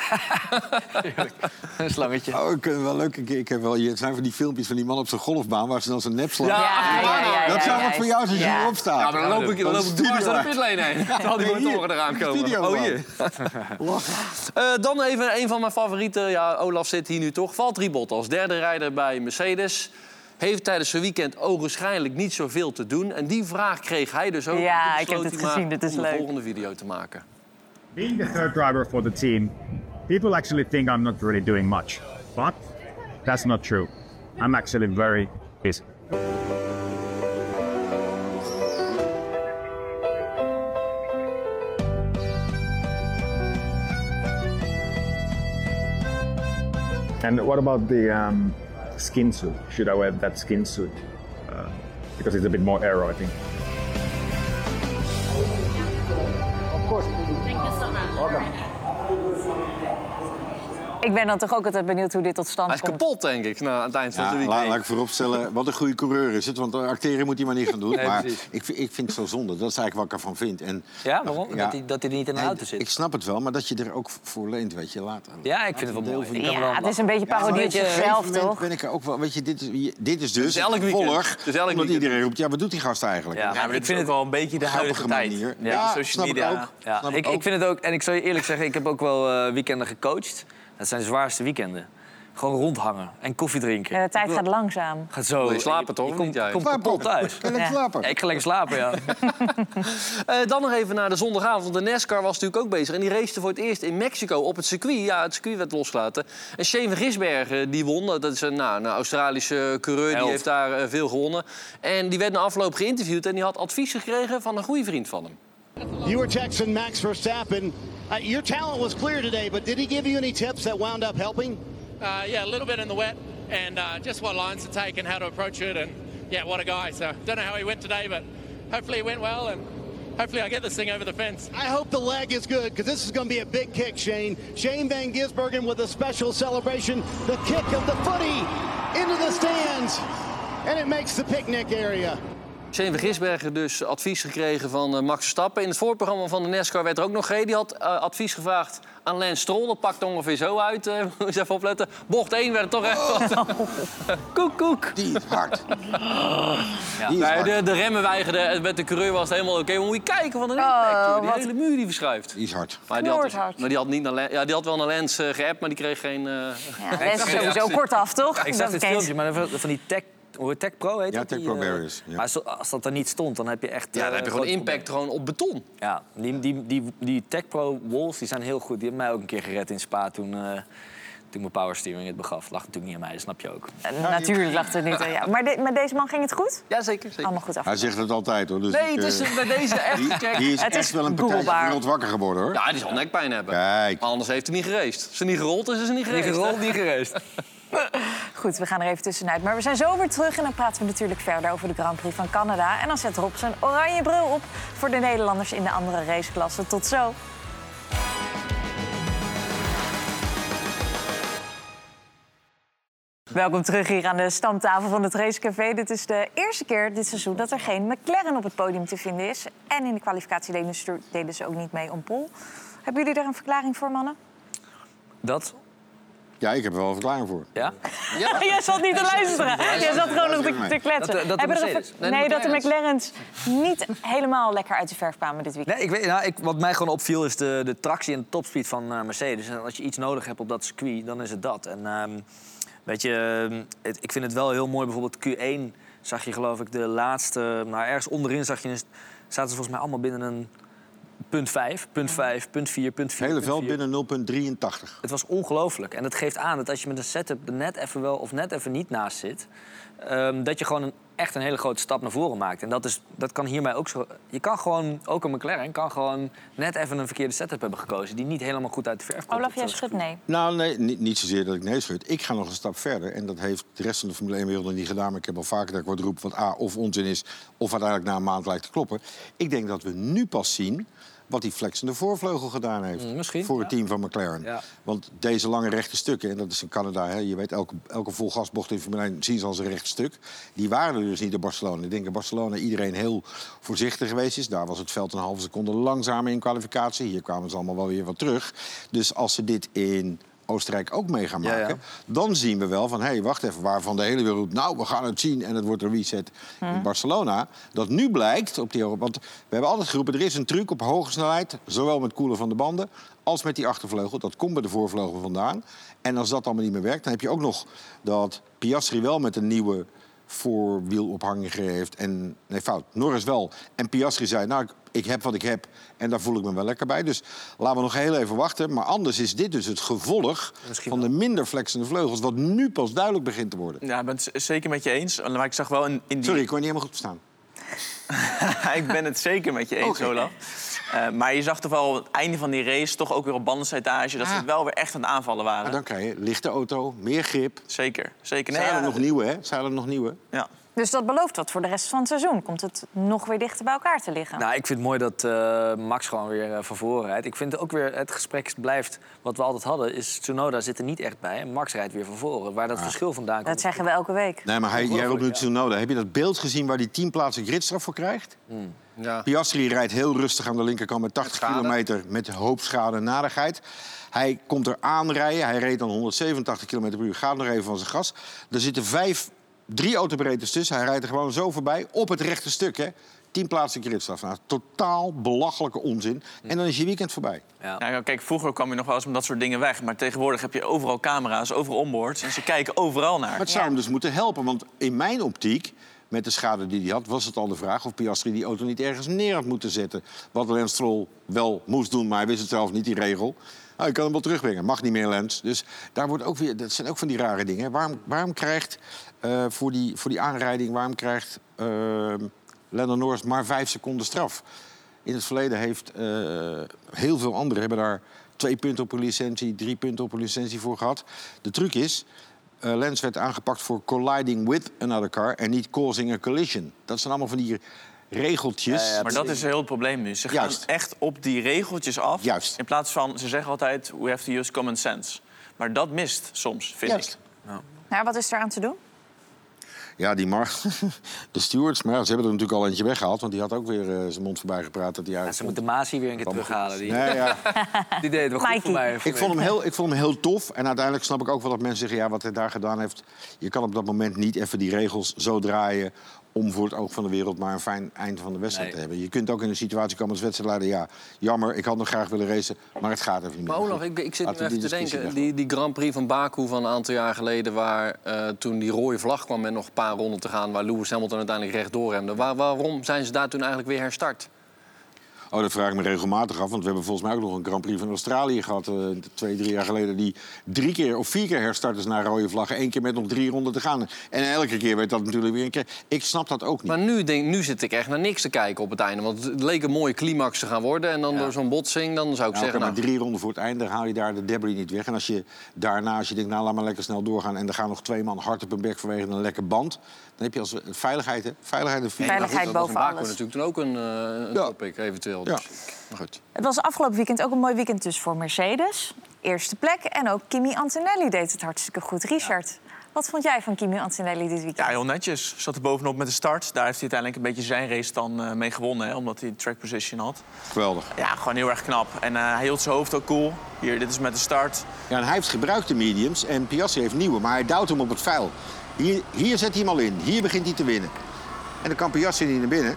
Een slangetje. Oh, ik, wel leuk. Ik, ik heb wel, het zijn van die filmpjes van die man op zijn golfbaan waar ze dan zo'n nepslang. Ja, ja, ja, ja, ja, dat zou ja, wat voor jou zijn als je ja. erop staat. Ja, maar dan loop ik, dan loop ik dwars naar de pitlane heen. Ja, Terwijl die nee, motoren eraan komen. Studio, oh, hier. uh, dan even een van mijn favorieten. Ja, Olaf zit hier nu toch. Valtteri Bottas, derde rijder bij Mercedes. Heeft tijdens zijn weekend ogenschijnlijk niet zoveel te doen. En die vraag kreeg hij dus ook. Ja, ik heb het gezien. Dit is om leuk. de volgende video te maken. Being the third driver for the team, people actually think I'm not really doing much. But that's not true. I'm actually very busy. And what about the um, skin suit? Should I wear that skin suit? Uh, because it's a bit more aero, I think. Of course. Thank you so much. Welcome. Ik ben dan toch ook altijd benieuwd hoe dit tot stand Hij komt. is kapot, denk ik, nou, aan het eind van Ja, de laat, weekend. laat ik vooropstellen, wat een goede coureur is het. Want acteren moet hij maar niet gaan doen. Nee, maar precies. ik, vind- ik vind het zo zonde. Dat is eigenlijk wat ik ervan vind. En, Ja, waarom? Ja. Dat, hij, dat hij er niet in de Nee, auto zit. Ik snap het wel, maar dat je er ook voor leent, weet je, later. Ja, ik vind het wel Deel mooi. van- Ik kan Ja, wel- het is een beetje Ja, maar parodie op weet je, op een zichzelf, gegeven moment toch? ben ik er ook wel, weet je, dit is, dit is dus Dus elk het weekend. gevolg. Dus elk omdat weekend. iedereen roept, ja, wat doet die gast eigenlijk? Ja. Ja, maar ik dit vind is ook het wel een beetje de huidige grappige tijd. manier. Ja, Ja, social snap ik media. ook. Ja, Snap ik, ook. ik vind het ook, en ik zal je eerlijk zeggen, ik heb ook wel eh, weekenden gecoacht. Dat zijn de zwaarste weekenden. Gewoon rondhangen en koffie drinken. Ja, de tijd Ik gaat wil- langzaam. Gaat zo. Wil je slapen, toch? Je Of komt, niet, jij? komt Slaap kapot op. thuis. Kan ik Ja. slapen? Ja, ik ga lekker slapen, ja. Eh, dan nog even naar de zondagavond. Want de NASCAR was natuurlijk ook bezig. En die racete voor het eerst in Mexico op het circuit. Ja, het circuit werd losgelaten. En Shane van Gisbergen die won. Dat is een, nou, een Australische coureur. Held. Die heeft daar eh, veel gewonnen. En die werd na afloop geïnterviewd. En die had advies gekregen van een goede vriend van hem. You were texting Max Verstappen. Uh, your talent was clear today, but did he give you any tips that wound up helping? Uh, yeah, a little bit in the wet, and uh, just what lines to take and how to approach it, and yeah, what a guy. So don't know how he went today, but hopefully he went well, and hopefully I get this thing over the fence. I hope the leg is good, because this is going to be a big kick, Shane. Shane Van Gisbergen with a special celebration, the kick of the footy into the stands, and it makes the picnic area. Shane van Gisbergen dus advies gekregen van uh, Max Verstappen. In het voorprogramma van de NASCAR werd er ook nog gereden. Die had uh, advies gevraagd aan Lance Stroll. Dat pakt ongeveer zo uit. Uh, moet je eens even opletten. Bocht één werd het toch echt wat. Koek, koek. Die is hard. Ja. Die is Nee, hard. de, de remmen weigerden. Met de coureur was het helemaal oké. Maar moet je kijken wat een impact. Oh, joh. Die wat- hele muur die verschuift. Die is hard. Maar die, had, Knoorhard. maar die had, niet naar, Lan- ja, die had wel naar Lance uh, geappt, maar die kreeg geen... Uh... Ja, dat is sowieso kort af, toch? Ik Dat zag dit ken je. filmpje, maar van van die tech, hoe heet Tech Pro heet Ja, dat? Tech Die, Pro eh, Barriers, ja. Maar zo- als dat er niet stond, dan heb je echt... Ja, dan eh, heb je gewoon grote impact gewoon op beton. problemen. Ja, die, die, die, die Tech Pro walls die zijn heel goed. Die hebben mij ook een keer gered in Spa toen, uh, toen mijn powersteering het begaf. Lag natuurlijk niet aan mij, dat snap je ook. Eh, Natuurlijk lag het niet aan jou. Maar de, met deze man ging het goed? Ja, zeker. zeker. Allemaal goed af. Hij zegt het altijd, hoor. Dus Nee, ik, het is eh, bij deze echt... die, Kijk, die is Het echt is wel een partijtje googlebaar. wereld wakker geworden, hoor. ja, die zal nekpijn hebben. Kijk. Maar anders heeft hij niet geraced. Als ze niet gerold is, is ze niet Niet geraced. gerold, hè? niet gereisd. Goed, we gaan er even tussenuit. Maar we zijn zo weer terug en dan praten we natuurlijk verder over de Grand Prix van Canada. En dan zet Rob zijn oranje bril op voor de Nederlanders in de andere raceklassen. Tot zo. Welkom terug hier aan de stamtafel van het Racecafé. Dit is de eerste keer dit seizoen dat er geen McLaren op het podium te vinden is. En in de kwalificatie deden ze, deden ze ook niet mee om pole. Hebben jullie daar een verklaring voor, mannen? Dat? Ja, ik heb er wel een verklaring voor. Ja? Jij zat niet te luisteren. Jij zat gewoon nog te, te kletsen. Dat de- dat de Hebben er een Mercedes. ver- Nee, de nee, dat de McLaren's. McLaren's niet helemaal lekker uit de verf kwamen dit weekend. Nee, ik weet, nou, ik, wat mij gewoon opviel is de, de tractie en de topspeed van uh, Mercedes. En als je iets nodig hebt op dat circuit, dan is het dat. En um, weet je, um, het, ik vind het wel heel mooi. Bijvoorbeeld Q één zag je geloof ik de laatste... Nou, ergens onderin zag je, zaten ze volgens mij allemaal binnen een punt vijf, punt vijf, punt vier, punt vier. Het hele punt veld vier. binnen nul komma drieëntachtig. Het was ongelooflijk. En dat geeft aan dat als je met een setup er net even wel of net even niet naast zit... Um, dat je gewoon een, echt een hele grote stap naar voren maakt. En dat, is, dat kan hierbij ook zo... Je kan gewoon, ook een McLaren, kan gewoon net even een verkeerde setup hebben gekozen... die niet helemaal goed uit de verf komt. Olaf, jij schudt nee. Nou, nee, niet, niet zozeer dat ik nee schud. Ik ga nog een stap verder. En dat heeft de rest van de Formule één-wereld nog niet gedaan. Maar ik heb al vaker dat ik wat roep wat A, of onzin is... of uiteindelijk na een maand lijkt te kloppen. Ik denk dat we nu pas zien wat die flexende voorvleugel gedaan heeft. Mm, misschien, voor het ja. team van McLaren. Ja. Want deze lange rechte stukken, en dat is in Canada... Hè, je weet, elke, elke volgasbocht in Formule één zien ze als een recht stuk. Die waren er dus niet in Barcelona. Ik denk in Barcelona iedereen heel voorzichtig geweest is. Daar was het veld een halve seconde langzamer in kwalificatie. Hier kwamen ze allemaal wel weer wat terug. Dus als ze dit in Oostenrijk ook mee gaan maken... Ja, ja. dan zien we wel van, hé, hey, wacht even... waarvan de hele wereld, nou, we gaan het zien... en het wordt een reset in Barcelona. Dat nu blijkt, op die, want we hebben altijd geroepen... er is een truc op hoge snelheid, zowel met koelen van de banden... als met die achtervleugel. Dat komt bij de voorvleugel vandaan. En als dat allemaal niet meer werkt... dan heb je ook nog dat Piastri wel met een nieuwe voorwielophanging heeft. En, nee, fout, Norris wel. En Piastri zei, nou, ik, ik heb wat ik heb... en daar voel ik me wel lekker bij. Dus laten we nog heel even wachten. Maar anders is dit dus het gevolg Misschien van de minder flexende vleugels... wat nu pas duidelijk begint te worden. Ja, ik ben het zeker met je eens. Maar ik zag wel in, in die... Sorry, ik kon je niet helemaal goed verstaan. Ik ben het zeker met je eens, Oké. Olaf. Uh, maar je zag toch wel het einde van die race... toch ook weer op bandenslijtage... dat Ah. ze wel weer echt aan het aanvallen waren. Maar dan krijg je lichte auto, meer grip. Zeker. zeker. Zijn Nee, er ja, nog nieuwe, hè? Zijn er nog nieuwe? Ja. Dus dat belooft wat voor de rest van het seizoen. Komt het nog weer dichter bij elkaar te liggen? Nou, ik vind het mooi dat uh, Max gewoon weer uh, van voren rijdt. Ik vind ook weer, het gesprek blijft wat we altijd hadden, is Tsunoda zit er niet echt bij en Max rijdt weer van voren. Waar dat ja. verschil vandaan komt. Dat zeggen we elke week. Nee, maar hij, jij roept nu Tsunoda. Heb je dat beeld gezien waar die tien plaatsen gridstraf voor krijgt? Hmm. Ja. Piastri rijdt heel rustig aan de linkerkant met tachtig kilometer met een hoop schade en nadigheid. Hij komt er aanrijden. Hij reed dan honderdzevenentachtig kilometer per uur. Gaat nog even van zijn gas. Er zitten vijf, drie autobreedtes tussen. Hij rijdt er gewoon zo voorbij op het rechte stuk. Hè. Tien plaatsen gridstraf. Nou, totaal belachelijke onzin. En dan is je weekend voorbij. Ja. Ja, kijk, vroeger kwam je nog wel eens met dat soort dingen weg. Maar tegenwoordig heb je overal camera's, overal onboards. En ze kijken overal naar. Maar het zou hem dus moeten helpen. Want in mijn optiek, met de schade die hij had, was het al de vraag of Piastri die auto niet ergens neer had moeten zetten. Wat Lance Stroll wel moest doen, maar hij wist het zelf niet, die regel. Nou, je kan hem wel terugbrengen. Mag niet meer, Lance. Dus daar wordt ook weer, dat zijn ook van die rare dingen. Waarom, waarom krijgt uh, voor, die, voor die aanrijding, waarom krijgt uh, Lando Norris maar vijf seconden straf? In het verleden heeft uh, heel veel anderen hebben daar twee punten op een licentie, drie punten op een licentie voor gehad. De truc is, Uh, Lance werd aangepakt voor colliding with another car en niet causing a collision. Dat zijn allemaal van die regeltjes. Ja, ja, maar dat is heel het probleem nu. Ze gaan Juist. echt op die regeltjes af. Juist. In plaats van, ze zeggen altijd, we have to use common sense. Maar dat mist soms, vind Juist. ik. Ja. Nou, wat is er aan te doen? Ja, die Mar de stewards, maar ja, ze hebben er natuurlijk al eentje weggehaald, want die had ook weer uh, zijn mond voorbij gepraat. Dat hij ja, ze moeten Masi weer een keer terughalen. Die, nee, ja. die deed het wel goed Mikey. voor mij. Ik vond, hem heel, ik vond hem heel tof. En uiteindelijk snap ik ook wel dat mensen zeggen, ja, wat hij daar gedaan heeft. Je kan op dat moment niet even die regels zo draaien om voor het oog van de wereld maar een fijn eind van de wedstrijd nee. te hebben. Je kunt ook in een situatie komen als wedstrijdleider, ja, jammer, ik had nog graag willen racen, maar het gaat even niet meer. Maar Olaf, ik, ik zit nu even te denken, die, die Grand Prix van Baku van een aantal jaar geleden, waar uh, toen die rode vlag kwam met nog een paar ronden te gaan, waar Lewis Hamilton uiteindelijk rechtdoor remde. Waar, waarom zijn ze daar toen eigenlijk weer herstart? Oh, dat vraag ik me regelmatig af. Want we hebben volgens mij ook nog een Grand Prix van Australië gehad. Uh, twee, drie jaar geleden. Die drie keer of vier keer herstart is naar rode vlaggen. Eén keer met nog drie ronden te gaan. En elke keer werd dat natuurlijk weer een keer. Ik snap dat ook niet. Maar nu, denk, nu zit ik echt naar niks te kijken op het einde. Want het leek een mooie climax te gaan worden. En dan ja. door zo'n botsing, dan zou ik nou, zeggen... Maar nou, drie ronden voor het einde, dan haal je daar de debris niet weg. En als je daarna, als je denkt, nou laat maar lekker snel doorgaan. En er gaan nog twee man hard op een berg vanwege een lekke band. Dan heb je als veiligheid, hè? Veiligheid en veiligheid ja, boven alles. Dat was natuurlijk toen ook een, uh, een ja. topic, eventueel. Dus. Ja. Maar goed. Het was afgelopen weekend ook een mooi weekend dus voor Mercedes. Eerste plek. En ook Kimi Antonelli deed het hartstikke goed. Richard, ja. wat vond jij van Kimi Antonelli dit weekend? Ja, heel netjes. Zat er bovenop met de start. Daar heeft hij uiteindelijk een beetje zijn race dan uh, mee gewonnen. Hè, omdat hij track position had. Geweldig. Ja, gewoon heel erg knap. En uh, hij hield zijn hoofd ook cool. Hier, dit is met de start. Ja, en hij heeft gebruikte mediums en Piastri heeft nieuwe. Maar hij duwt hem op het vuil. Hier, hier zet hij hem al in. Hier begint hij te winnen. En dan kan Piastri niet naar binnen.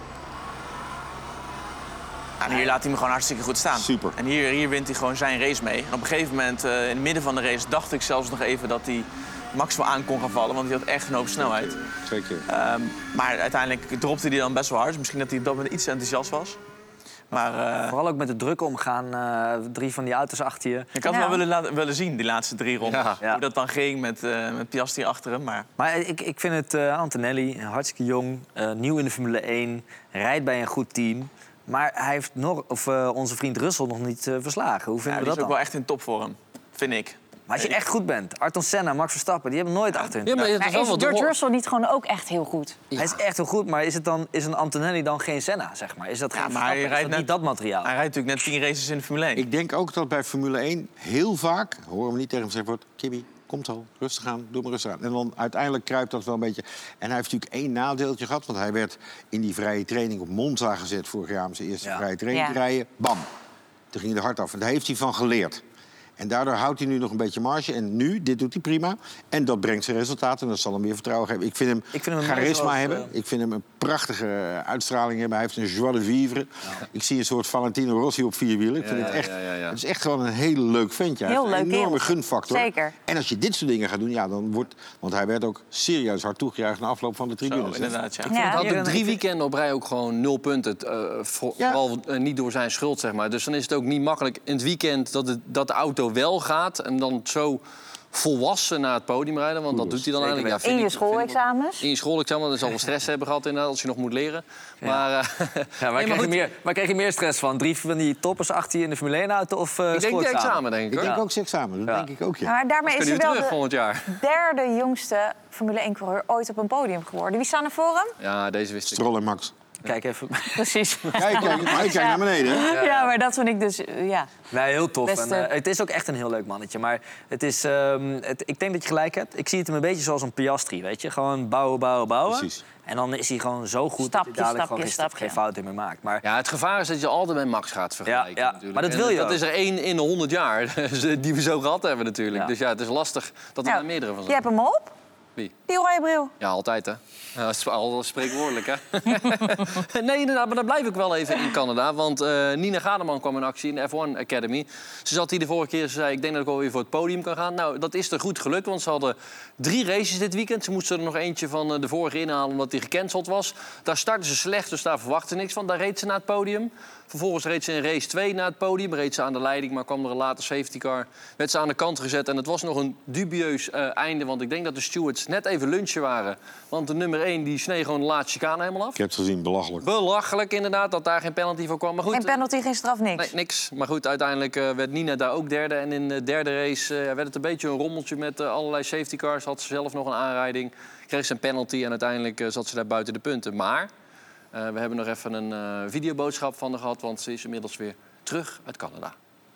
En hier laat hij hem gewoon hartstikke goed staan. Super. En hier, hier wint hij gewoon zijn race mee. En op een gegeven moment, uh, in het midden van de race, dacht ik zelfs nog even dat hij Max wel aan kon gaan vallen. Want hij had echt een hoop snelheid. Zeker. Um, maar uiteindelijk dropte hij dan best wel hard. Dus misschien dat hij op dat moment iets enthousiast was. Maar, uh... vooral ook met de druk omgaan. Uh, drie van die auto's achter je. Ik had ja. wel willen, laten, willen zien, die laatste drie rondes. Ja. Ja. Hoe dat dan ging met, uh, met Piastri achter hem. Maar, maar ik, ik vind het uh, Antonelli, hartstikke jong, uh, nieuw in de Formule één. Rijdt bij een goed team. Maar hij heeft nog, of, uh, onze vriend Russell nog niet uh, verslagen. Hoe vinden ja, we dat dan? Die is ook wel echt in topvorm, vind ik. Maar als je echt goed bent, Ayrton Senna, Max Verstappen, die hebben nooit achter hun. Ja, maar is, maar is George Russell niet gewoon ook echt heel goed? Ja. Hij is echt heel goed, maar is, het dan, is een Antonelli dan geen Senna, zeg maar? Is dat geen ja, maar hij rijdt is dat net, niet dat materiaal? Hij rijdt natuurlijk net tien races in de Formule één. Ik denk ook dat bij Formule één heel vaak, horen we niet tegen hem zeggen wordt, Kimi, komt al, rustig aan, doe maar rustig aan. En dan uiteindelijk kruipt dat wel een beetje. En hij heeft natuurlijk één nadeeltje gehad, want hij werd in die vrije training op Monza gezet vorig jaar om zijn eerste ja. vrije training ja. te rijden. Bam, toen ging hij er hard af. En daar heeft hij van geleerd. En daardoor houdt hij nu nog een beetje marge. En nu, dit doet hij prima. En dat brengt zijn resultaten. En dat zal hem weer vertrouwen geven. Ik vind hem, ik vind hem charisma zoals, hebben. Uh... Ik vind hem een prachtige uitstraling hebben. Hij heeft een joie de vivre. Ja. Ik zie een soort Valentino Rossi op vier wielen. Ik vind ja, het echt, ja, ja, ja. Het is echt gewoon een heel leuk ventje. Hij heel heeft een leuk, enorme heel. gunfactor. Zeker. En als je dit soort dingen gaat doen, ja, dan wordt... Want hij werd ook serieus hard toegejuicht na afloop van de tribunes. Zo, inderdaad, ja. Ik vond, had ook drie weekenden op rij ook gewoon nul punten. Uh, voor, ja. Vooral uh, niet door zijn schuld, zeg maar. Dus dan is het ook niet makkelijk in het weekend dat, het, dat de auto wel gaat... en dan zo volwassen naar het podium rijden. Want dat doet hij dan eigenlijk. Ja, vind in je ik- vind ik wel- schoolexamens? In je schoolexamen, dan zal wel stress hebben gehad inderdaad, als je nog moet leren. Ja. Maar, uh, Ja, waar, nee, maar kreeg je goed, meer, waar kreeg je meer stress van? Drie van die toppers achter je in de Formule één-auto of uh, ik denk de schoolexamen? examen, denk ik. Ik hoor. denk ook examen, dat Ja. denk ik ook, ja. Maar daarmee is Kunnen hij we wel terug de volgend jaar? derde jongste Formule één-coureur ooit op een podium geworden. Wie staan er voor hem? Ja, deze wist ik. Stroll en Max. Kijk even. Precies. Kijk, kijk, maar ik kijk naar beneden. hè? Ja, maar dat vind ik dus, uh, ja. Nee, heel tof. Beste- En, uh, het is ook echt een heel leuk mannetje. Maar het is, um, het, ik denk dat je gelijk hebt. Ik zie het hem een beetje zoals een Piastri, weet je. Gewoon bouwen, bouwen, bouwen. Precies. En dan is hij gewoon zo goed Stapje, dat hij dadelijk stapje, gewoon geen, stapje. geen fouten meer maakt. Maar Ja, het gevaar is dat je altijd met Max gaat vergelijken. Ja, ja, natuurlijk. maar dat En wil je Dat ook. is er één in de honderd jaar die we zo gehad hebben natuurlijk. Ja. Dus ja, het is lastig dat er Nou, daar meerdere van Je zijn. hebt hem op? Wie? Die oranje bril. Ja, altijd hè. Ja, dat is al spreekwoordelijk hè. Nee, inderdaad, maar daar blijf ik wel even in Canada. Want uh, Nina Gademan kwam in actie in de F één Academy. Ze zat hier de vorige keer, ze zei, ik denk dat ik wel weer voor het podium kan gaan. Nou, dat is er goed gelukt, want ze hadden drie races dit weekend. Ze moesten er nog eentje van de vorige inhalen, omdat die gecanceld was. Daar startte ze slecht, dus daar verwachtte ze niks van. Daar reed ze naar het podium. Vervolgens reed ze in race twee naar het podium. Reed ze aan de leiding, maar kwam er een later safety car. Werd ze aan de kant gezet en het was nog een dubieus uh, einde. Want ik denk dat de stewards net even lunchen waren. Want de nummer één die snee gewoon de laatste chicane helemaal af. Ik heb het gezien, belachelijk. Belachelijk inderdaad, dat daar geen penalty voor kwam. Maar goed, Geen penalty, geen straf, niks. Nee, niks. Maar goed, uiteindelijk uh, werd Nina daar ook derde. En in de derde race uh, werd het een beetje een rommeltje met uh, allerlei safety cars. Had ze zelf nog een aanrijding. Kreeg ze een penalty en uiteindelijk uh, zat ze daar buiten de punten. Maar uh, we hebben nog even een uh, videoboodschap van haar gehad. Want ze is inmiddels weer terug uit Canada.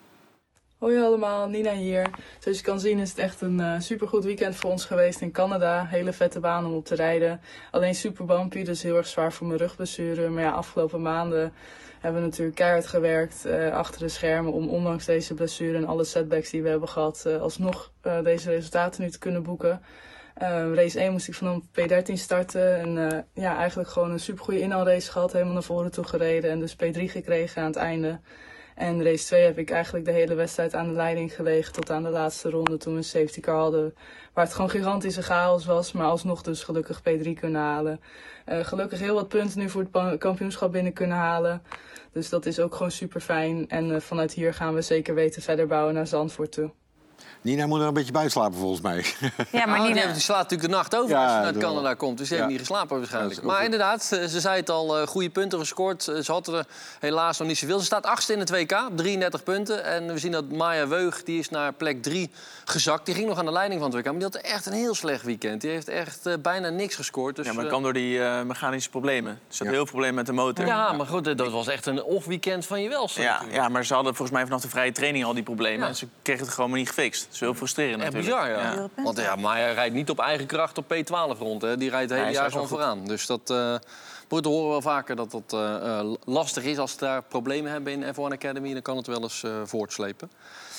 Hoi allemaal, Nina hier. Zoals je kan zien is het echt een uh, supergoed weekend voor ons geweest in Canada. Hele vette baan om op te rijden. Alleen super bumpy, dus heel erg zwaar voor mijn rugblessure. Maar ja, afgelopen maanden hebben we natuurlijk keihard gewerkt uh, achter de schermen... om ondanks deze blessure en alle setbacks die we hebben gehad... Uh, alsnog uh, deze resultaten nu te kunnen boeken. Uh, race één moest ik van P dertien starten. En uh, ja, eigenlijk gewoon een supergoeie inhaalrace gehad. Helemaal naar voren toe gereden en dus P drie gekregen aan het einde. En race twee heb ik eigenlijk de hele wedstrijd aan de leiding gelegen tot aan de laatste ronde toen we een safety car hadden. Waar het gewoon gigantische chaos was, maar alsnog dus gelukkig P drie kunnen halen. Uh, gelukkig heel wat punten nu voor het kampioenschap binnen kunnen halen. Dus dat is ook gewoon super fijn. En uh, vanuit hier gaan we zeker weten verder bouwen naar Zandvoort toe. Nina moet er een beetje bij slapen, volgens mij. Ja, maar Ah, Nina... die, die slaat natuurlijk de nacht over Ja, als je naar dat Canada wel. komt. Dus die Ja. heeft niet geslapen waarschijnlijk. Ja, dat is Maar ook- inderdaad, ze, ze zei het al, uh, goede punten gescoord. Uh, Ze had er helaas nog niet zoveel. Ze staat achtste in het W K, drieëndertig punten. En we zien dat Maya Weug, die is naar plek drie gezakt. Die ging nog aan de leiding van het W K. Maar die had echt een heel slecht weekend. Die heeft echt uh, bijna niks gescoord. Dus, Ja, maar dat uh, kwam door die uh, mechanische problemen. Ze had heel veel problemen met de motor. ja, maar goed, dat was echt een off-weekend van je welste. Ja, natuurlijk. ja, maar ze hadden volgens mij vanaf de vrije training al die problemen. Ja. En ze kregen het gewoon maar niet gefixt. Dat is heel frustrerend Echt natuurlijk. bizar, ja. Want ja, Maya rijdt niet op eigen kracht op P twaalf rond. Hè. Die rijdt het hele Nee, jaar zij is gewoon wel vooraan. Dus dat uh, wordt te horen wel vaker dat dat uh, uh, lastig is. Als ze daar problemen hebben in F één Academy, dan kan het wel eens uh, voortslepen.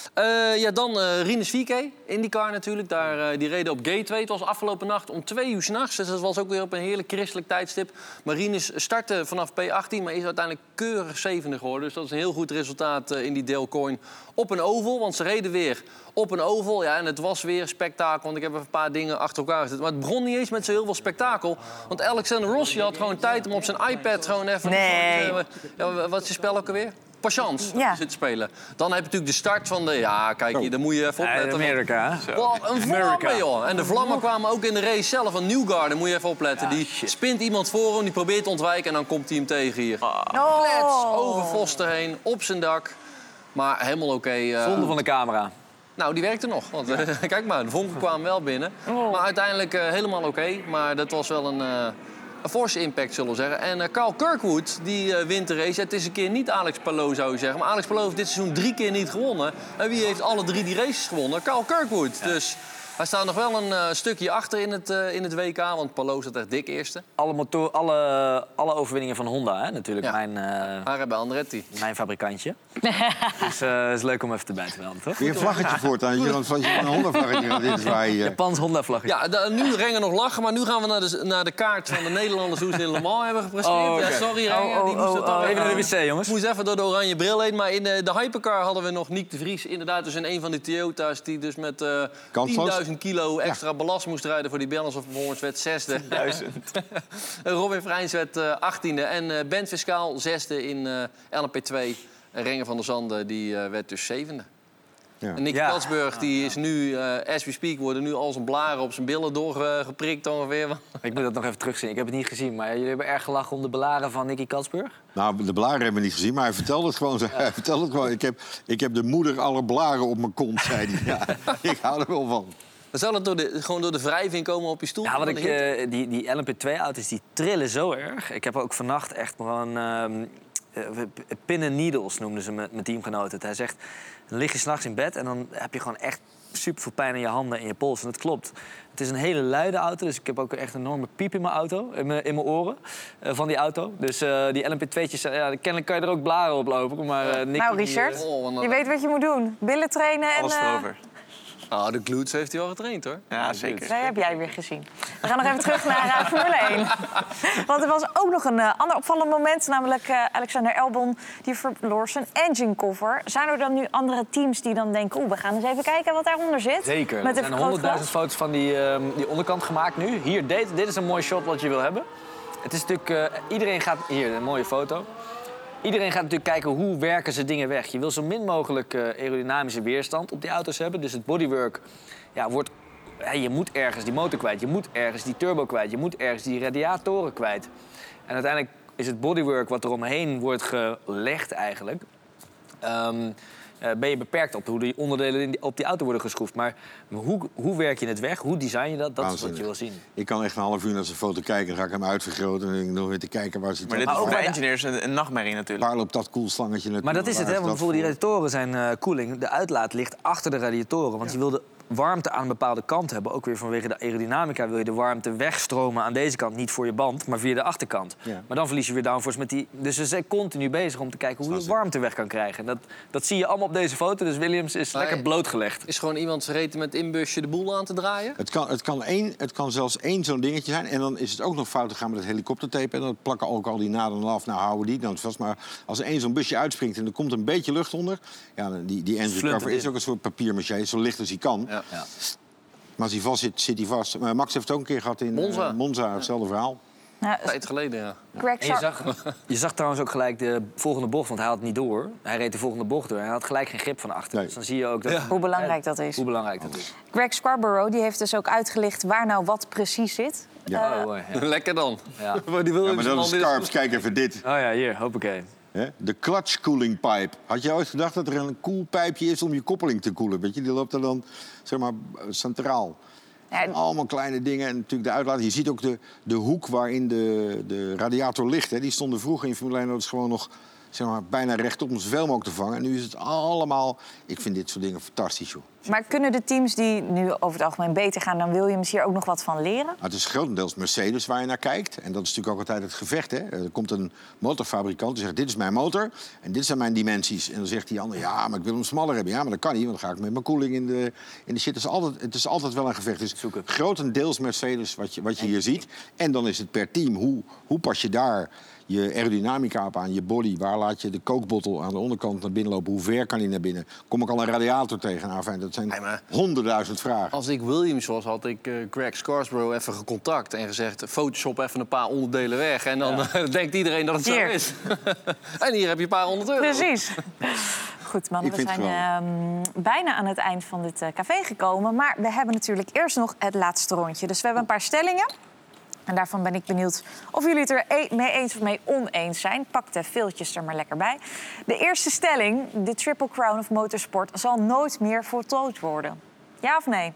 Uh, ja, dan uh, Rinus Vieke, IndyCar natuurlijk. Daar, uh, die reden op Gateway. Het was afgelopen nacht om twee uur 's nachts. Dus dat was ook weer op een heerlijk christelijk tijdstip. Maar Rinus startte vanaf P achttien, maar is uiteindelijk keurig zevende geworden. Dus dat is een heel goed resultaat uh, in die Dale Coyne op een oval. Want ze reden weer op een oval. Ja, en het was weer spektakel. Want ik heb even een paar dingen achter elkaar gezet. Maar het begon niet eens met zo heel veel spektakel. Want Alexander Rossi had gewoon tijd om op zijn iPad gewoon even... Nee. Uh, ja, wat is je spel ook alweer? Patience Ja. zit spelen. Dan heb je natuurlijk de start van de... Ja, kijk hier, daar moet je even opletten. Amerika, hè? Wow, een America. vlammen, joh. En de vlammen kwamen ook in de race zelf. Van Newgarden moet je even opletten. Die spint iemand voor hem, die probeert te ontwijken... en dan komt hij hem tegen hier. Oh. Klets over Foster heen, op zijn dak. Maar helemaal oké. uh, Zonde van de camera. Nou, die werkte nog. Want, uh, kijk maar, de vonken kwamen wel binnen. Maar uiteindelijk uh, helemaal oké. Maar dat was wel een... Uh, Een force impact, zullen we zeggen. En uh, Carl Kirkwood, die uh, wint de race. Het is een keer niet Alex Palou, zou je zeggen. Maar Alex Palou heeft dit seizoen drie keer niet gewonnen. En wie heeft alle drie die races gewonnen? Carl Kirkwood. Ja. Dus hij staat nog wel een uh, stukje achter in het, uh, in het W K. Want Palou staat echt dik eerste. Alle, motor, alle, alle overwinningen van Honda, hè? Natuurlijk. Ja. Mijn, uh, Haar bij Andretti. mijn fabrikantje. Dus het uh, is leuk om even erbij te melden, toch? Weer een vlaggetje voortaan. Je van een Honda-vlaggetje gaat dit zwaaien. Japans Honda-vlaggetje. Ja, da, nu Renger nog lachen, maar nu gaan we naar de, naar de kaart van de Nederlanders hoe ze in Le Mans hebben gepresteerd. Oh, okay. Ja, sorry Renger, Oh, die oh, moest oh, er toch oh, even naar de even- wc, jongens. Moest even door de oranje bril heen. Maar in de, de hypercar hadden we nog Nick de Vries. Inderdaad, dus in een van die Toyota's die dus met uh, tienduizend kilo extra belast moest rijden voor die balance of performance werd zesde. Duizend. Robin Freins werd uh, achttiende. En uh, Ben Fiscaal zesde in uh, L M P twee. En Renger van der Zanden die uh, werd dus zevende. Ja. En Nicky Ja. Katsburg, die is nu, uh, as we speak, worden nu al zijn blaren op zijn billen doorgeprikt ongeveer. Ik moet dat nog even terugzien. Ik heb het niet gezien, maar jullie hebben erg gelachen om de blaren van Nicky Katsburg. Nou, de blaren hebben we niet gezien, maar hij vertelde het gewoon. Ja. Hij vertelde het gewoon. Ik, heb, ik heb de moeder aller blaren op mijn kont, zei hij. Ja, ik hou er wel van. Zou dat door de, gewoon door de wrijving komen op je stoel? Ja, wat ik, uh, die, die L M P twee-auto's die trillen zo erg. Ik heb ook vannacht echt gewoon... Uh, uh, pin and needles noemden ze mijn teamgenoten. Hij zegt, dan lig je s'nachts in bed en dan heb je gewoon echt super veel pijn in je handen en je pols. En dat klopt. Het is een hele luide auto, dus ik heb ook echt een enorme piep in mijn auto, in mijn, in mijn oren uh, van die auto. Dus uh, die L M P twee'tjes, uh, ja, kennelijk kan je er ook blaren op lopen. Maar, uh, Nick, nou, Richard, die, uh, oh, je weet wat je moet doen. Billen trainen en... Alles erover. Nou, de glutes heeft hij al getraind, hoor. Ja, zeker. Dat heb jij weer gezien. We gaan nog even terug naar uh, Formule één. Want er was ook nog een uh, ander opvallend moment. Namelijk uh, Alexander Albon, die verloor zijn engine cover. Zijn er dan nu andere teams die dan denken... oeh, we gaan eens even kijken wat daaronder zit? Zeker. Met er zijn honderdduizend foto's van die, uh, die onderkant gemaakt nu. Hier, dit, dit is een mooi shot wat je wil hebben. Het is natuurlijk... Uh, iedereen gaat... Hier, een mooie foto. Iedereen gaat natuurlijk kijken hoe werken ze dingen weg. Je wil zo min mogelijk uh, aerodynamische weerstand op die auto's hebben. Dus het bodywork ja, wordt... Ja, je moet ergens die motor kwijt. Je moet ergens die turbo kwijt. Je moet ergens die radiatoren kwijt. En uiteindelijk is het bodywork wat er omheen wordt gelegd eigenlijk... Um, uh, ben je beperkt op hoe die onderdelen in die, op die auto worden geschroefd. Maar hoe, hoe werk je het weg? Hoe design je dat? Dat is wat je wil zien. Ik kan echt een half uur naar zijn foto kijken. Dan ga ik hem uitvergroten en dan denk ik nog weer te kijken waar ze... Maar dit is voor engineers een, een nachtmerrie natuurlijk. Waar loopt dat koelslangetje naartoe? Maar dat is het, hè? Want bijvoorbeeld die radiatoren zijn uh, koeling. De uitlaat ligt achter de radiatoren. Want ja. je wil de warmte aan een bepaalde kant hebben. Ook weer vanwege de aerodynamica wil je de warmte wegstromen aan deze kant. Niet voor je band, maar via de achterkant. Ja. Maar dan verlies je weer downforce met die... Dus ze zijn continu bezig om te kijken hoe je warmte weg kan krijgen. Dat, dat zie je allemaal op deze foto. Dus Williams is maar lekker blootgelegd. Is gewoon iemand vergeten met inbusje de boel aan te draaien? Het kan, het kan, één, het kan zelfs één zo'n dingetje zijn. En dan is het ook nog fout gegaan met het helikoptertape. En dan plakken ook al die naden af. Nou, houden die dan vast. Maar als er één zo'n busje uitspringt en er komt een beetje lucht onder... Ja, die, die engine cover is ook een soort papier-maché. Zo licht als hij kan. Ja. Ja. Maar als hij vast zit, zit hij vast. Uh, Max heeft het ook een keer gehad in Monza. Uh, Monza, hetzelfde verhaal. Ja, een tijd geleden, ja. En je, zag, je zag trouwens ook gelijk de volgende bocht, want hij had het niet door. Hij reed de volgende bocht door en hij had gelijk geen grip van achter. Nee. Dus dan zie je ook dat... Ja. Hoe belangrijk dat is. Hoe belangrijk dat is. Greg Scarborough die heeft dus ook uitgelicht waar nou wat precies zit. Ja. Uh, oh, ja. Lekker dan. Ja. Maar, die wil ja, maar dat is Scarps. Kijk even dit. Oh ja, hier, hoppakee. De clutch cooling pipe. Had je ooit gedacht dat er een koelpijpje is om je koppeling te koelen? Weet je, die loopt er dan zeg maar centraal. Ja. Allemaal kleine dingen en natuurlijk de uitlaat. Je ziet ook de, de hoek waarin de, de radiator ligt. Hè. Die stonden vroeger in Formule één auto's gewoon nog zeg maar, bijna rechtop om zoveel mogelijk te vangen. En nu is het allemaal... Ik vind dit soort dingen fantastisch, joh. Maar kunnen de teams die nu over het algemeen beter gaan dan Williams hier ook nog wat van leren? Nou, het is grotendeels Mercedes waar je naar kijkt. En dat is natuurlijk ook altijd het gevecht. Hè? Er komt een motorfabrikant die zegt, dit is mijn motor en dit zijn mijn dimensies. En dan zegt die ander, ja, maar ik wil hem smaller hebben. Ja, maar dat kan niet, want dan ga ik met mijn koeling in de, in de shit. Het is, altijd, het is altijd wel een gevecht. Dus grotendeels Mercedes wat je, wat je hier ziet. En dan is het per team, hoe, hoe pas je daar... je aerodynamica op aan, je body. Waar laat je de kookbottel aan de onderkant naar binnen lopen? Hoe ver kan hij naar binnen? Kom ik al een radiator tegen? Nou, fijn, dat zijn nee, honderdduizend vragen. Als ik Williams was, had ik uh, Greg Scarborough even gecontact... en gezegd, Photoshop even een paar onderdelen weg. En dan ja. uh, denkt iedereen dat het hier. Zo is. En hier heb je een paar honderd euro. Precies. Goed, mannen, we zijn uh, bijna aan het eind van dit uh, café gekomen. Maar we hebben natuurlijk eerst nog het laatste rondje. Dus we hebben een paar stellingen. En daarvan ben ik benieuwd of jullie het er mee eens of mee oneens zijn. Pak de veeltjes er maar lekker bij. De eerste stelling, de Triple Crown of Motorsport... zal nooit meer voltooid worden. Ja of nee?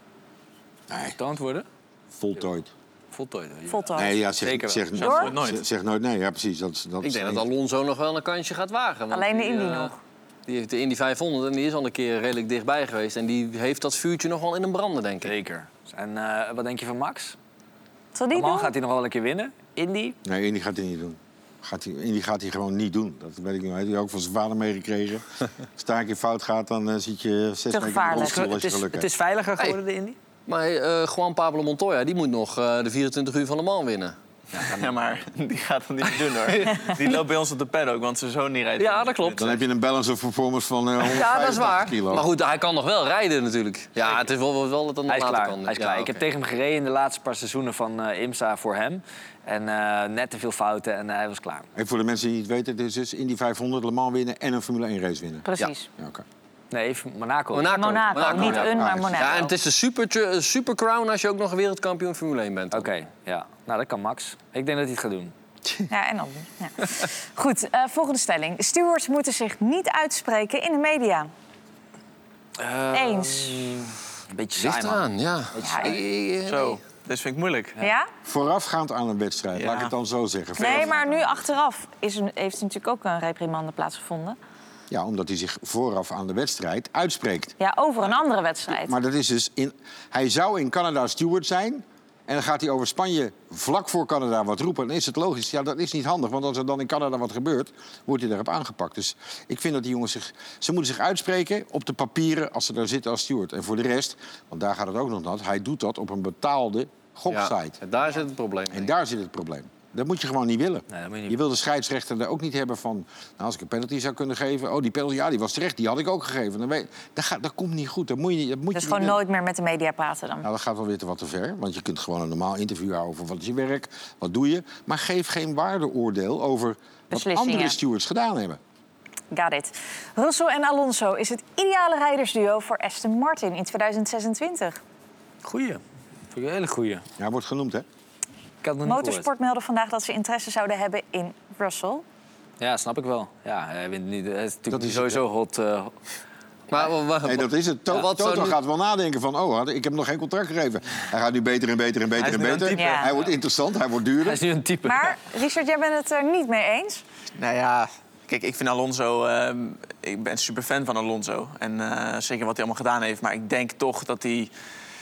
Nee. Voltooid worden? Voltooid. Voltooid. Ja. Voltooid. Nee, ja, zeg, Zeker zeg, zeg, zeg, nooit. Zeg, zeg nooit nee. Ja, precies. Dat, dat ik denk dat Alonso nog wel een kansje gaat wagen. Want alleen de die, Indy uh, nog. Die heeft de Indy vijfhonderd en die is al een keer redelijk dichtbij geweest. En die heeft dat vuurtje nog wel in een branden, denk ik. Zeker. En uh, wat denk je van Max? Zal die doen? Gaat hij nog wel een keer winnen? Indy? Nee, Indy gaat hij niet doen. Gaat hij, Indy gaat hij gewoon niet doen. Dat weet ik niet. Hij heeft hij ook van zijn vader meegekregen. Als daar een keer fout gaat, dan uh, zit je zes weken in de rolstoel als je geluk hebt. Het is veiliger geworden, hey. de Indy? Maar uh, Juan Pablo Montoya, die moet nog uh, de vierentwintig uur van Le Mans winnen. Ja, ja, maar die gaat dat niet doen, hoor. Die loopt bij ons op de paddock, want zijn zoon niet rijdt. Ja, dat klopt. Dan heb je een balance of performance van uh, honderdvijftig ja, dat is waar. kilo. Maar goed, hij kan nog wel rijden natuurlijk. Ja, het is wel, wel dat het hij is later klaar. kan. Hij is klaar. Ja, ik okay. heb tegen hem gereden in de laatste paar seizoenen van uh, IMSA voor hem. En uh, net te veel fouten en uh, hij was klaar. En voor de mensen die het weten, het is dus Indy vijfhonderd, Le Mans winnen en een Formule één race winnen. Precies. Ja. Ja, okay. Nee, Monaco. Monaco, Monaco, Monaco, niet ja. een, maar Monaco. Ja, en het is de super, super crown als je ook nog wereldkampioen Formule één bent. Oké, okay, ja. Nou, dat kan Max. Ik denk dat hij het gaat doen. Ja, en dan. Ja. Goed, uh, volgende stelling. Stewards moeten zich niet uitspreken in de media. Uh, Eens. Een beetje Ligt saai, eraan, ja. ja ik... Zo, dit vind ik moeilijk. Ja? ja? Voorafgaand aan een wedstrijd, ja. laat ik het dan zo zeggen. Nee, maar nu achteraf is er, heeft er natuurlijk ook een reprimande plaatsgevonden. Ja, omdat hij zich vooraf aan de wedstrijd uitspreekt. Ja, over een andere wedstrijd. Maar dat is dus... In, hij zou in Canada steward zijn... En dan gaat hij over Spanje vlak voor Canada wat roepen. Dan is het logisch. Ja, dat is niet handig. Want als er dan in Canada wat gebeurt, wordt hij daarop aangepakt. Dus ik vind dat die jongens zich... Ze moeten zich uitspreken op de papieren als ze daar zitten als steward. En voor de rest, want daar gaat het ook nog naar. Hij doet dat op een betaalde goksite. Ja, daar zit het probleem. En daar zit het probleem. Dat moet je gewoon niet willen. Nee, dat moet je niet. Je wil de scheidsrechter er ook niet hebben van... Nou, als ik een penalty zou kunnen geven... Oh, die penalty, ja, die was terecht, die had ik ook gegeven. Dan weet, dat, gaat, dat komt niet goed. Dat moet je, dat moet dus je gewoon niet nooit meer met de media praten dan? Nou, dat gaat wel weer te wat te ver. Want je kunt gewoon een normaal interview houden over wat is je werk, wat doe je. Maar geef geen waardeoordeel over wat andere stewards gedaan hebben. Got it. Russell en Alonso is het ideale rijdersduo voor Aston Martin in tweeduizend zesentwintig. Goeie. Vind ik een hele goeie. Ja, wordt genoemd, hè? Motorsport meldde vandaag dat ze interesse zouden hebben in Russell. Ja, snap ik wel. Ja, hij wint niet, hij is natuurlijk dat is sowieso hot. Uh... Maar, maar, nee, dat is het. To wat Toto nu... gaat wel nadenken van... oh, ik heb hem nog geen contract gegeven. Hij gaat nu beter en beter en beter en beter. Ja. Hij wordt interessant, hij wordt duurder. Hij is nu een type. Maar, Richard, jij bent het er niet mee eens? Nou ja, kijk, ik vind Alonso... Uh, ik ben super fan van Alonso. En uh, zeker wat hij allemaal gedaan heeft. Maar ik denk toch dat hij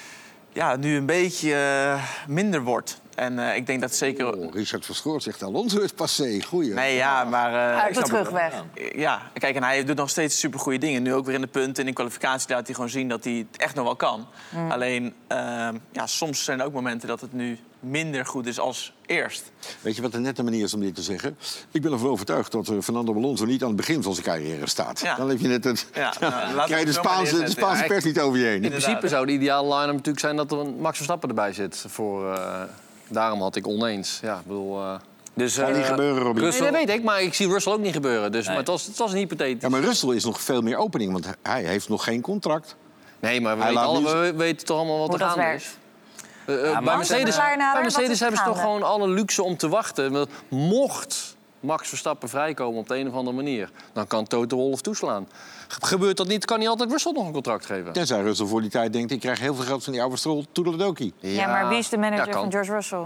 ja, nu een beetje uh, minder wordt. En uh, ik denk dat zeker... Oh, Richard Verschoor zegt Alonso is passé. Goeie. Nee, ja, maar... Uh, Uit de terugweg. Ja, kijk, en hij doet nog steeds supergoeie dingen. Nu ook weer in de punten. En in de kwalificatie laat hij gewoon zien dat hij het echt nog wel kan. Mm. Alleen, uh, ja, soms zijn er ook momenten dat het nu minder goed is als eerst. Weet je wat de nette manier is om dit te zeggen? Ik ben ervan overtuigd dat uh, Fernando Alonso niet aan het begin van zijn carrière staat. Ja. Dan heb je net het... Ja, nou, ja, krijg je de Spaanse, de Spaanse pers niet over je heen. In principe zou de ideale line-up natuurlijk zijn dat er een Max Verstappen erbij zit. Voor, uh, daarom had ik oneens. Ja, ik bedoel... Uh, Dus, uh, kan niet gebeuren, Robby. Russell... Nee, dat weet ik, maar ik zie Russell ook niet gebeuren. Dus, nee. Maar het was, het was een hypothetisch. Ja, maar Russell is nog veel meer opening, want hij heeft nog geen contract. Nee, maar we, weten, alle, niet... we weten toch allemaal wat Hoe er gaande werkt. is. Uh, uh, ja, bij Mercedes, bij Mercedes hebben ze toch gewoon alle luxe om te wachten. Mocht Max Verstappen vrijkomen op de een of andere manier... dan kan Toto Wolff toeslaan. Gebeurt dat niet, kan hij altijd Russell nog een contract geven. Tenzij Russell voor die tijd denkt... ik krijg heel veel geld van die oude Stroll, toedeledokie. Ja, ja, maar wie is de manager ja, van George Russell?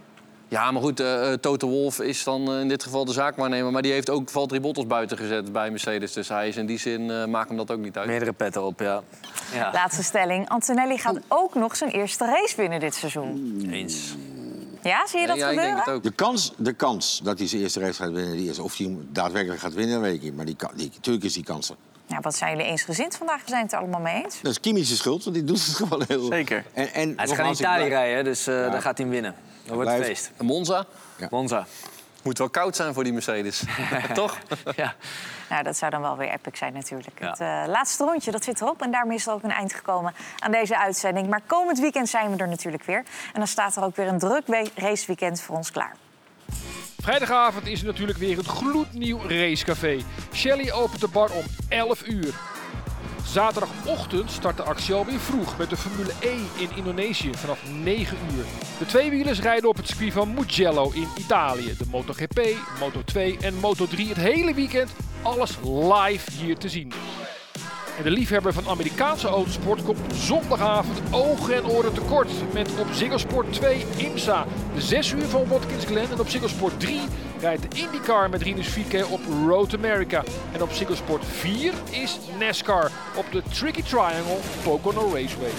Ja, maar goed, uh, Toto Wolff is dan uh, in dit geval de zaakwaarnemer. Maar die heeft ook Valtteri Bottas buiten gezet bij Mercedes. Dus hij is in die zin, uh, maakt hem dat ook niet uit. Meerdere petten op, ja. ja. Laatste stelling. Antonelli gaat ook nog zijn eerste race winnen dit seizoen. Eens. Ja, zie je dat ja, ja, gebeuren? Ik denk het ook. De kans, de kans dat hij zijn eerste race gaat winnen... Die is, of hij hem daadwerkelijk gaat winnen, weet ik niet. Maar die, die, natuurlijk is die kans er. Ja, wat zijn jullie eensgezind vandaag? We zijn het er allemaal mee eens. Dat is Kimi's schuld, want die doet het gewoon heel... Zeker. En, en hij gaat in Italië rijden, dus uh, ja. dan gaat hij hem winnen. Dan wordt het feest. Monza? Ja. Monza. Moet wel koud zijn voor die Mercedes. Toch? Ja. Nou, dat zou dan wel weer epic zijn natuurlijk. Ja. Het uh, laatste rondje, dat zit erop. En daarmee is er ook een eind gekomen aan deze uitzending. Maar komend weekend zijn we er natuurlijk weer. En dan staat er ook weer een druk raceweekend voor ons klaar. Vrijdagavond is er natuurlijk weer een gloednieuw racecafé. Shelley opent de bar om elf uur. Zaterdagochtend start de actie alweer vroeg met de Formule E in Indonesië vanaf negen uur. De tweewielers rijden op het circuit van Mugello in Italië. De MotoGP, Moto twee en Moto drie het hele weekend. Alles live hier te zien. En de liefhebber van Amerikaanse autosport komt zondagavond ogen en oren tekort. Met op Ziggo Sport twee IMSA, de zes uur van Watkins Glen. En op Ziggo Sport drie rijdt de IndyCar met Rinus VeeKay op Road America. En op Ziggo Sport vier is NASCAR op de Tricky Triangle Pocono Raceway.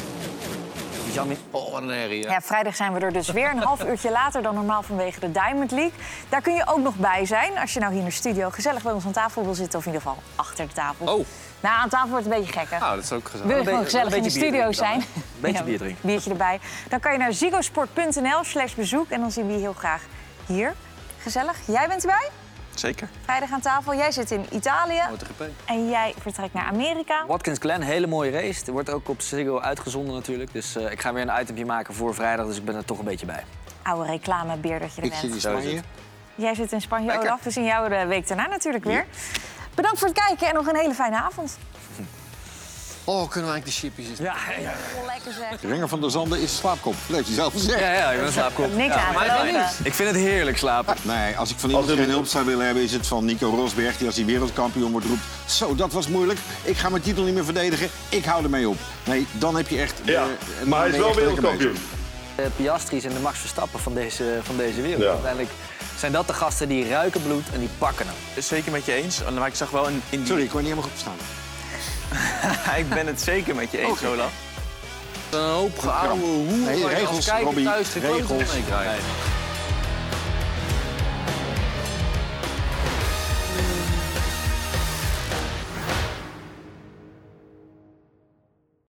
Oh, wat een herrie, ja, vrijdag zijn we er dus weer. Een half uurtje later dan normaal vanwege de Diamond League. Daar kun je ook nog bij zijn. Als je nou hier in de studio gezellig bij ons aan tafel wil zitten. Of in ieder geval achter de tafel. Oh. Nou, aan tafel wordt het een beetje gekker. Nou, dat is ook gezellig. Wil je gewoon gezellig in de studio zijn? Een beetje bier drinken. Ja, biertje erbij. Dan kan je naar ziggosport punt n l slash bezoek. En dan zien we je heel graag hier. Gezellig. Jij bent erbij? Zeker. Vrijdag aan tafel. Jij zit in Italië. MotoGP. En jij vertrekt naar Amerika. Watkins Glen, hele mooie race. Er wordt ook op Ziggo uitgezonden natuurlijk. Dus uh, ik ga weer een itempje maken voor vrijdag. Dus ik ben er toch een beetje bij. Oude reclamebeer dat je er ik bent. zit in Spanje. Jij zit in Spanje, Lekker. Olaf. We zien jou de week daarna natuurlijk weer. Bedankt voor het kijken en nog een hele fijne avond. Oh, kunnen we eigenlijk de chippies? Ja, ja. Lekker zeg. Renger van der Zanden is een slaapkop. Dat heeft hij zelf gezegd. Ja, ja, ik ben een slaapkop. Niks ja, aan. Maar ik vind het heerlijk slapen. Nee, als ik van iemand geen hulp zou willen hebben, is het van Nico Rosberg. Die als hij wereldkampioen wordt roept, zo, dat was moeilijk. Ik ga mijn titel niet meer verdedigen. Ik hou ermee op. Nee, dan heb je echt... Ja, uh, maar hij is wel wereldkampioen. De Piastri's en de Max Verstappen van deze, van deze wereld. Ja. Uiteindelijk zijn dat de gasten die ruiken bloed en die pakken hem. Zeker met je eens. Maar ik zag wel in, in die... Sorry, ik kon niet helemaal goed verstaan. Ik ben het zeker met je eens, Okay. Olaf. Een hoop geouwe hoe Nee, waar je als regels, kijker Robbie, thuis geen klote regels. mee krijgt.